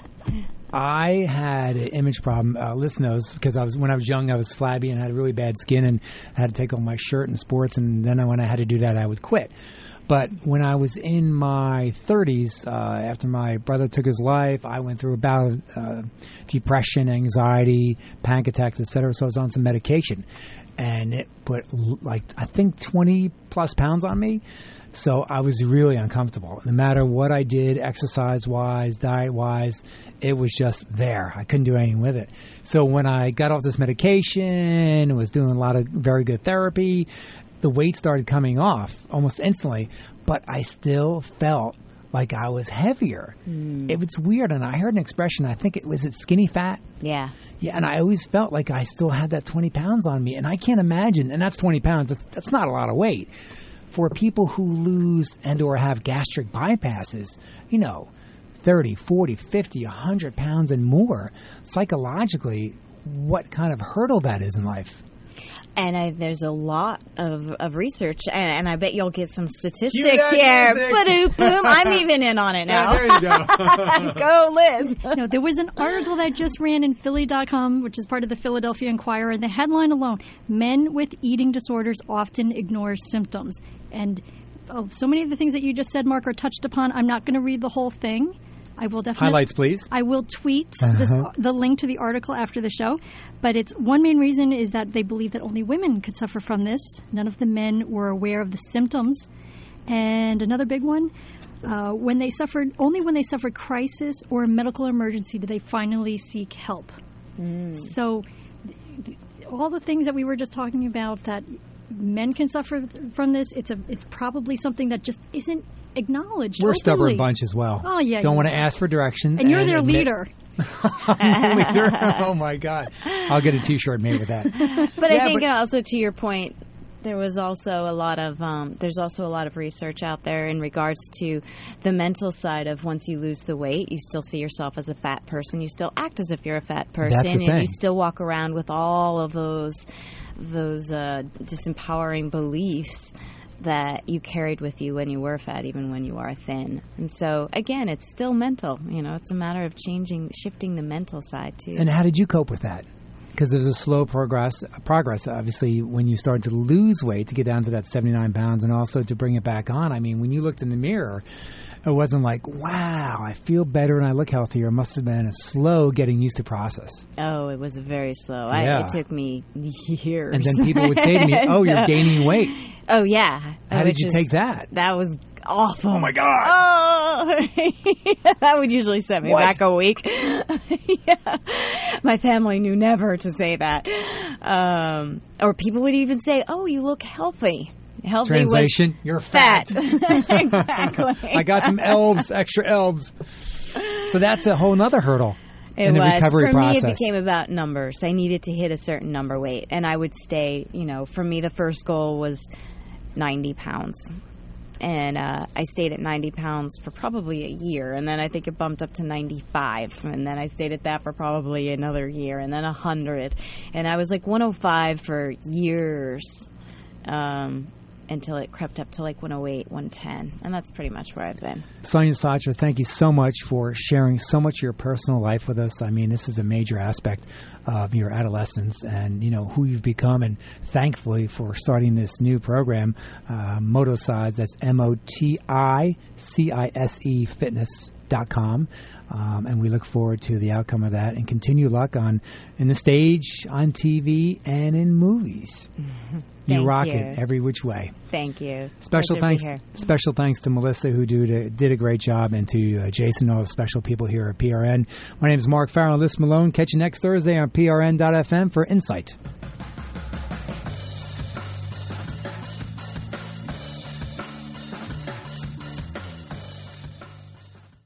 I had an image problem. Uh, Liz knows, because I was when I was young, I was flabby and had really bad skin, and I had to take off my shirt in sports. And then when I had to do that, I would quit. But when I was in my thirties, uh, after my brother took his life, I went through a bout of uh, depression, anxiety, panic attacks, et cetera. So I was on some medication, and it put like I think twenty plus pounds on me. So I was really uncomfortable. No matter what I did, exercise-wise, diet-wise, it was just there. I couldn't do anything with it. So when I got off this medication, was doing a lot of very good therapy, the weight started coming off almost instantly, but I still felt like I was heavier. Mm. It was weird, and I heard an expression, I think it was it skinny fat? Yeah. Yeah, and I always felt like I still had that twenty pounds on me, and I can't imagine, and that's twenty pounds, that's, that's not a lot of weight. For people who lose and or have gastric bypasses, you know, thirty, forty, fifty, one hundred pounds and more, psychologically, what kind of hurdle that is in life. And I, there's a lot of, of research, and, and I bet you'll get some statistics here. Ba-doop, boom. I'm even in on it now. Yeah, there you go. Go, Liz. No, there was an article that just ran in Philly dot com, which is part of the Philadelphia Inquirer, and the headline alone, men with eating disorders often ignore symptoms. And oh, so many of the things that you just said, Mark, are touched upon. I'm not going to read the whole thing. I will definitely highlights, please. I will tweet Uh-huh. this, the link to the article after the show. But it's one main reason is that they believe that only women could suffer from this. None of the men were aware of the symptoms. And another big one, uh, when they suffered only when they suffered crisis or a medical emergency did they finally seek help. Mm. So th- th- all the things that we were just talking about that men can suffer from this, it's a it's probably something that just isn't acknowledged. We're a openly. stubborn bunch as well. Oh, yeah. Don't yeah. want to ask for direction. And you're their admit- leader. I'm the leader. Oh, my God. I'll get a T-shirt made with that. But Yeah, I think but- also to your point, there was also a lot of um, there's also a lot of research out there in regards to the mental side of once you lose the weight, you still see yourself as a fat person. You still act as if you're a fat person, That's the and thing. you still walk around with all of those those uh, disempowering beliefs that you carried with you when you were fat, even when you are thin. And so, again, it's still mental. You know, it's a matter of changing, shifting the mental side, too. And how did you cope with that? Because there was a slow progress, progress, obviously, when you started to lose weight to get down to that seventy-nine pounds and also to bring it back on. I mean, when you looked in the mirror, it wasn't like, wow, I feel better and I look healthier. It must have been a slow getting used to process. Oh, it was very slow. Yeah. I, it took me years. And then people would say to me, oh, you're gaining weight. Oh, yeah. How did Which you is- take that? That was awful. Oh, my God. Oh, that would usually set me What? back a week. Yeah. My family knew never to say that. Um, or people would even say, oh, you look healthy. Healthy Translation, you're was fat. fat. Exactly. I got some elves, extra elves. So that's a whole other hurdle It in the was. recovery For process. me, it became about numbers. I needed to hit a certain number weight. And I would stay, you know, for me, the first goal was ninety pounds. And uh, I stayed at ninety pounds for probably a year. And then I think it bumped up to ninety-five. And then I stayed at that for probably another year. And then one hundred. And I was like one oh five for years. Um, until it crept up to like one oh eight, one ten. And that's pretty much where I've been. Sonia Satra, thank you so much for sharing so much of your personal life with us. I mean, this is a major aspect of your adolescence and, you know, who you've become. And thankfully for starting this new program, uh, Moticize, that's M O T I C I S E fitness dot com. Um, and we look forward to the outcome of that and continue luck on in the stage, on T V, and in movies. Mm-hmm. You Thank rock you. it every which way. Thank you. Special Pleasure thanks, to be here. special thanks to Melissa, who do, did a great job, and to uh, Jason and all the special people here at P R N. My name is Mark Farrell. This is Malone. Catch you next Thursday on P R N dot F M for Insight.